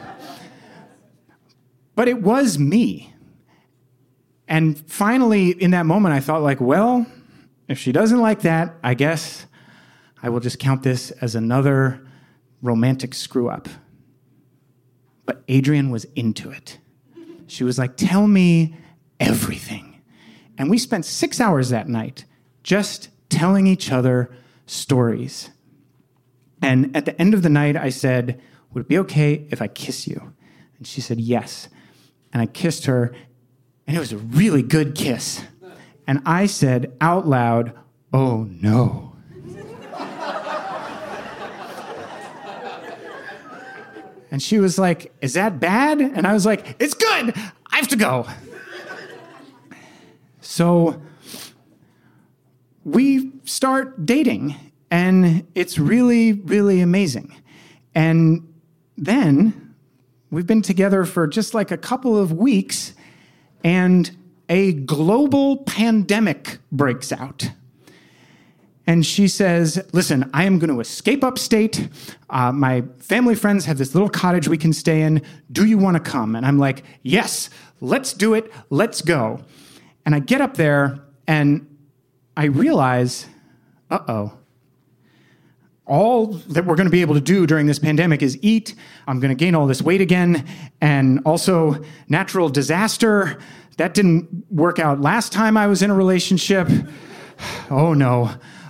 But it was me. And finally, in that moment, I thought like, well, if she doesn't like that, I guess I will just count this as another romantic screw-up. But Adrian was into it. She was like, tell me everything. And we spent 6 hours that night just telling each other stories. And at the end of the night, I said, would it be okay if I kiss you? And she said, yes. And I kissed her, and it was a really good kiss. And I said out loud, oh no. And she was like, is that bad? And I was like, it's good. I have to go. So we start dating, and it's really, really amazing. And then we've been together for just like a couple of weeks, and a global pandemic breaks out. And she says, listen, I am going to escape upstate. My family friends have this little cottage we can stay in. Do you want to come? And I'm like, yes, let's do it. Let's go. And I get up there and I realize, all that we're going to be able to do during this pandemic is eat. I'm going to gain all this weight again. And also natural disaster. That didn't work out last time I was in a relationship. Oh no.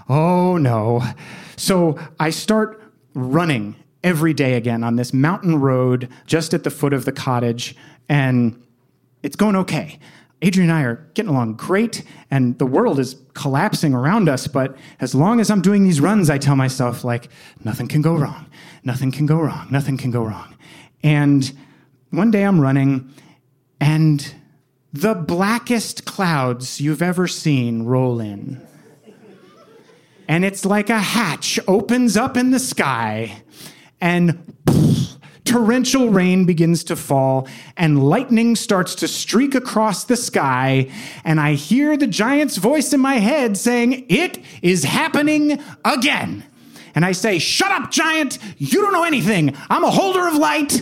So I start running every day again on this mountain road just at the foot of the cottage, and it's going okay. Adrian and I are getting along great, and the world is collapsing around us, but as long as I'm doing these runs, I tell myself, like, nothing can go wrong. Nothing can go wrong. Nothing can go wrong. And one day I'm running, and the blackest clouds you've ever seen roll in. And it's like a hatch opens up in the sky, and torrential rain begins to fall, and lightning starts to streak across the sky, and I hear the giant's voice in my head saying, it is happening again. And I say, shut up, giant! You don't know anything! I'm a holder of light!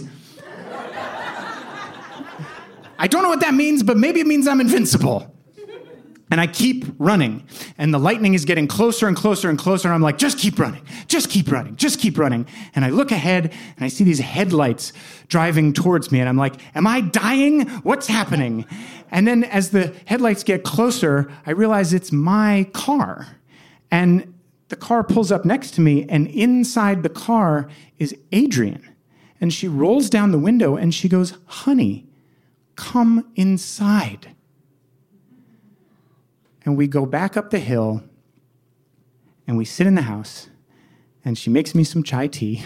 I don't know what that means, but maybe it means I'm invincible. And I keep running, and the lightning is getting closer and closer and closer, and I'm like, just keep running, just keep running, just keep running. And I look ahead, and I see these headlights driving towards me, and I'm like, am I dying? What's happening? And then as the headlights get closer, I realize it's my car. And the car pulls up next to me, and inside the car is Adrian. And she rolls down the window, and she goes, honey, come inside. And we go back up the hill, and we sit in the house, and she makes me some chai tea.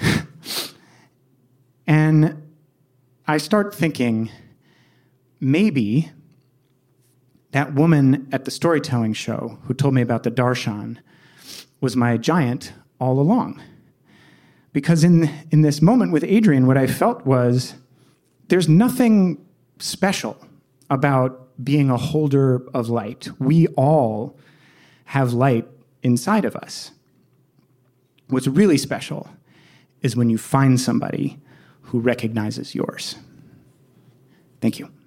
And I start thinking, maybe that woman at the storytelling show who told me about the darshan was my giant all along. Because in this moment with Adrian, what I felt was there's nothing special about being a holder of light. We all have light inside of us. What's really special is when you find somebody who recognizes yours. Thank you.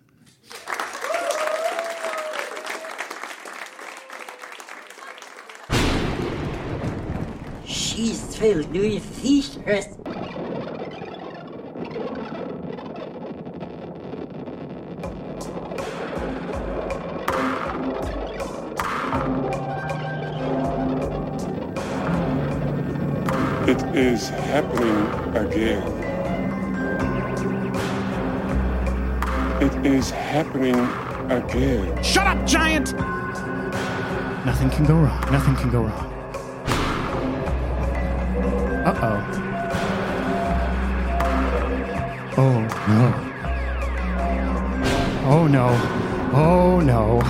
peaceful, do you see, Chris? It is happening again. It is happening again. Shut up, giant! Nothing can go wrong. Nothing can go wrong. Uh-oh. Oh, no. Oh, no. Oh, no.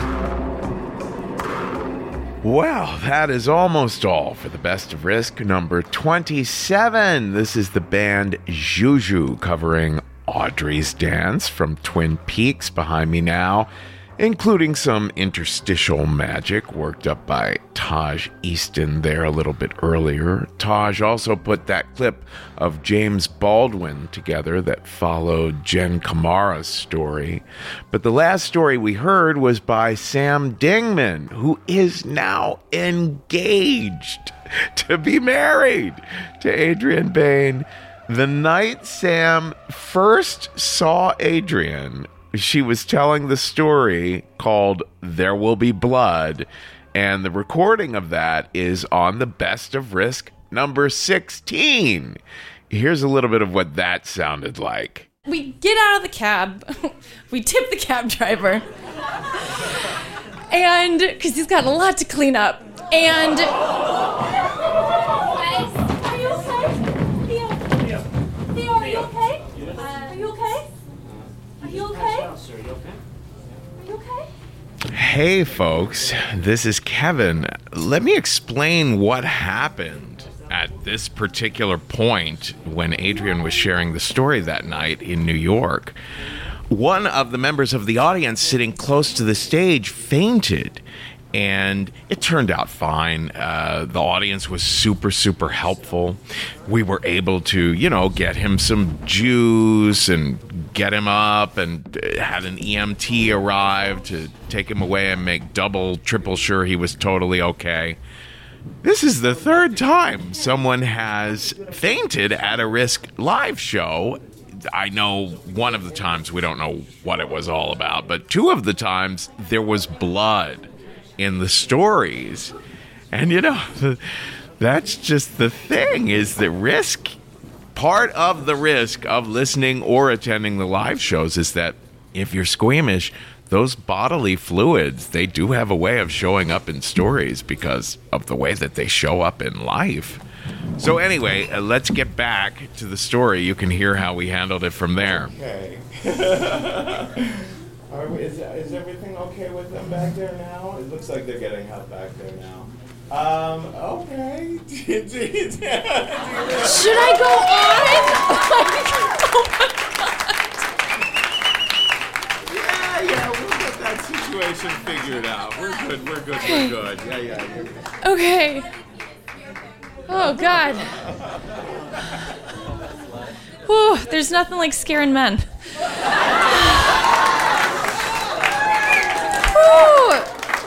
Well, that is almost all for the Best of Risk number 27. This is the band Juju covering Audrey's Dance from Twin Peaks behind me now, including some interstitial magic worked up by Taj Easton there a little bit earlier. Taj also put that clip of James Baldwin together that followed Jen Kamara's story. But the last story we heard was by Sam Dingman, who is now engaged to be married to Adrian Bain. The night Sam first saw Adrian, she was telling the story called There Will Be Blood, and the recording of that is on the Best of Risk number 16. Here's a little bit of what that sounded like. We get out of the cab, we tip the cab driver, and because he's got a lot to clean up, and... Are you okay? Theo, are you okay? Are you okay? Are you okay? Are you okay? Hey folks, this is Kevin. Let me explain what happened at this particular point when Adrian was sharing the story that night in New York. One of the members of the audience sitting close to the stage fainted, and it turned out fine. The audience was super, super helpful. We were able to, get him some juice and get him up, and had an EMT arrive to take him away and make double, triple sure he was totally okay. This is the third time someone has fainted at a Risk live show. I know one of the times we don't know what it was all about, but two of the times there was blood in the stories. And that's just the thing, is that Risk, part of the risk of listening or attending the live shows is that if you're squeamish, those bodily fluids, they do have a way of showing up in stories because of the way that they show up in life. So anyway, let's get back to the story. You can hear how we handled it from there. Okay. Is everything okay with them back there now? It looks like they're getting help back there now. Okay. Should I go on? Yeah, we'll get that situation figured out. We're good. Yeah, you're good. Okay. Oh, God. Whew, there's nothing like scaring men. Whew.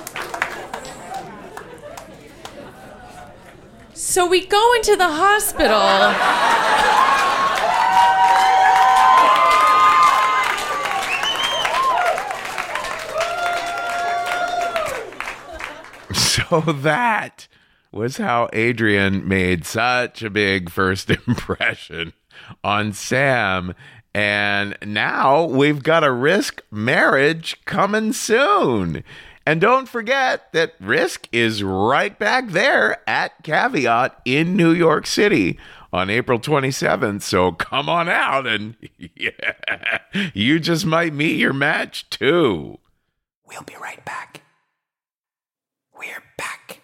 So we go into the hospital. So that was how Adrian made such a big first impression on Sam. And now we've got a Risk marriage coming soon. And don't forget that Risk is right back there at Caveat in New York City on April 27th. So come on out and you just might meet your match too. We'll be right back. We're back.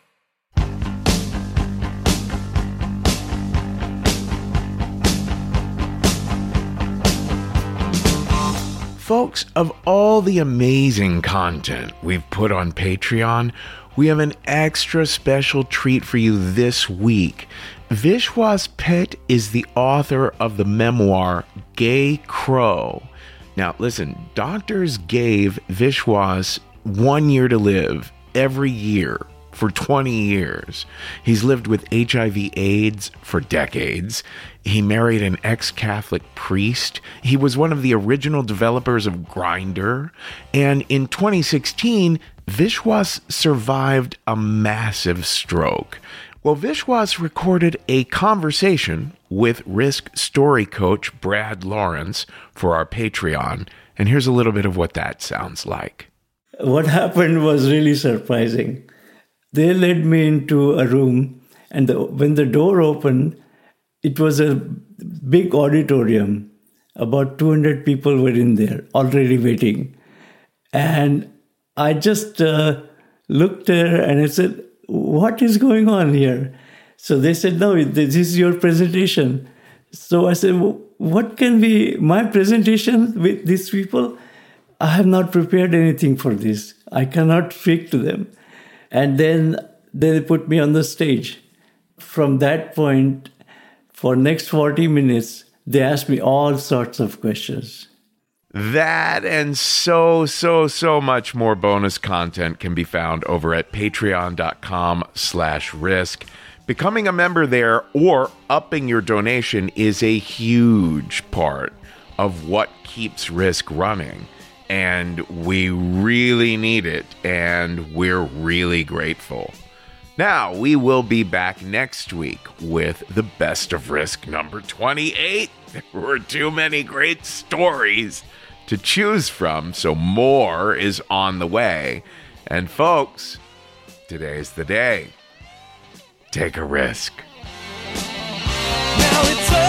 Folks, of all the amazing content we've put on Patreon, we have an extra special treat for you this week. Vishwas Pett is the author of the memoir Gay Crow. Now, listen, doctors gave Vishwas 1 year to live every year for 20 years. He's lived with HIV/AIDS for decades. He married an ex-Catholic priest. He was one of the original developers of Grindr. And in 2016, Vishwas survived a massive stroke. Well, Vishwas recorded a conversation with Risk story coach Brad Lawrence for our Patreon. And here's a little bit of what that sounds like. What happened was really surprising. They led me into a room, and when the door opened, it was a big auditorium. About 200 people were in there, already waiting. And I just looked there and I said, "What is going on here?" So they said, "No, this is your presentation." So I said, "What can be my presentation with these people? I have not prepared anything for this. I cannot speak to them." And then they put me on the stage. From that point, for next 40 minutes, they asked me all sorts of questions. That and so much more bonus content can be found over at patreon.com/risk. Becoming a member there or upping your donation is a huge part of what keeps Risk running. And we really need it, and we're really grateful. Now, we will be back next week with the best of Risk number 28. There were too many great stories to choose from, so more is on the way. And folks, today's the day. Take a risk. Now it's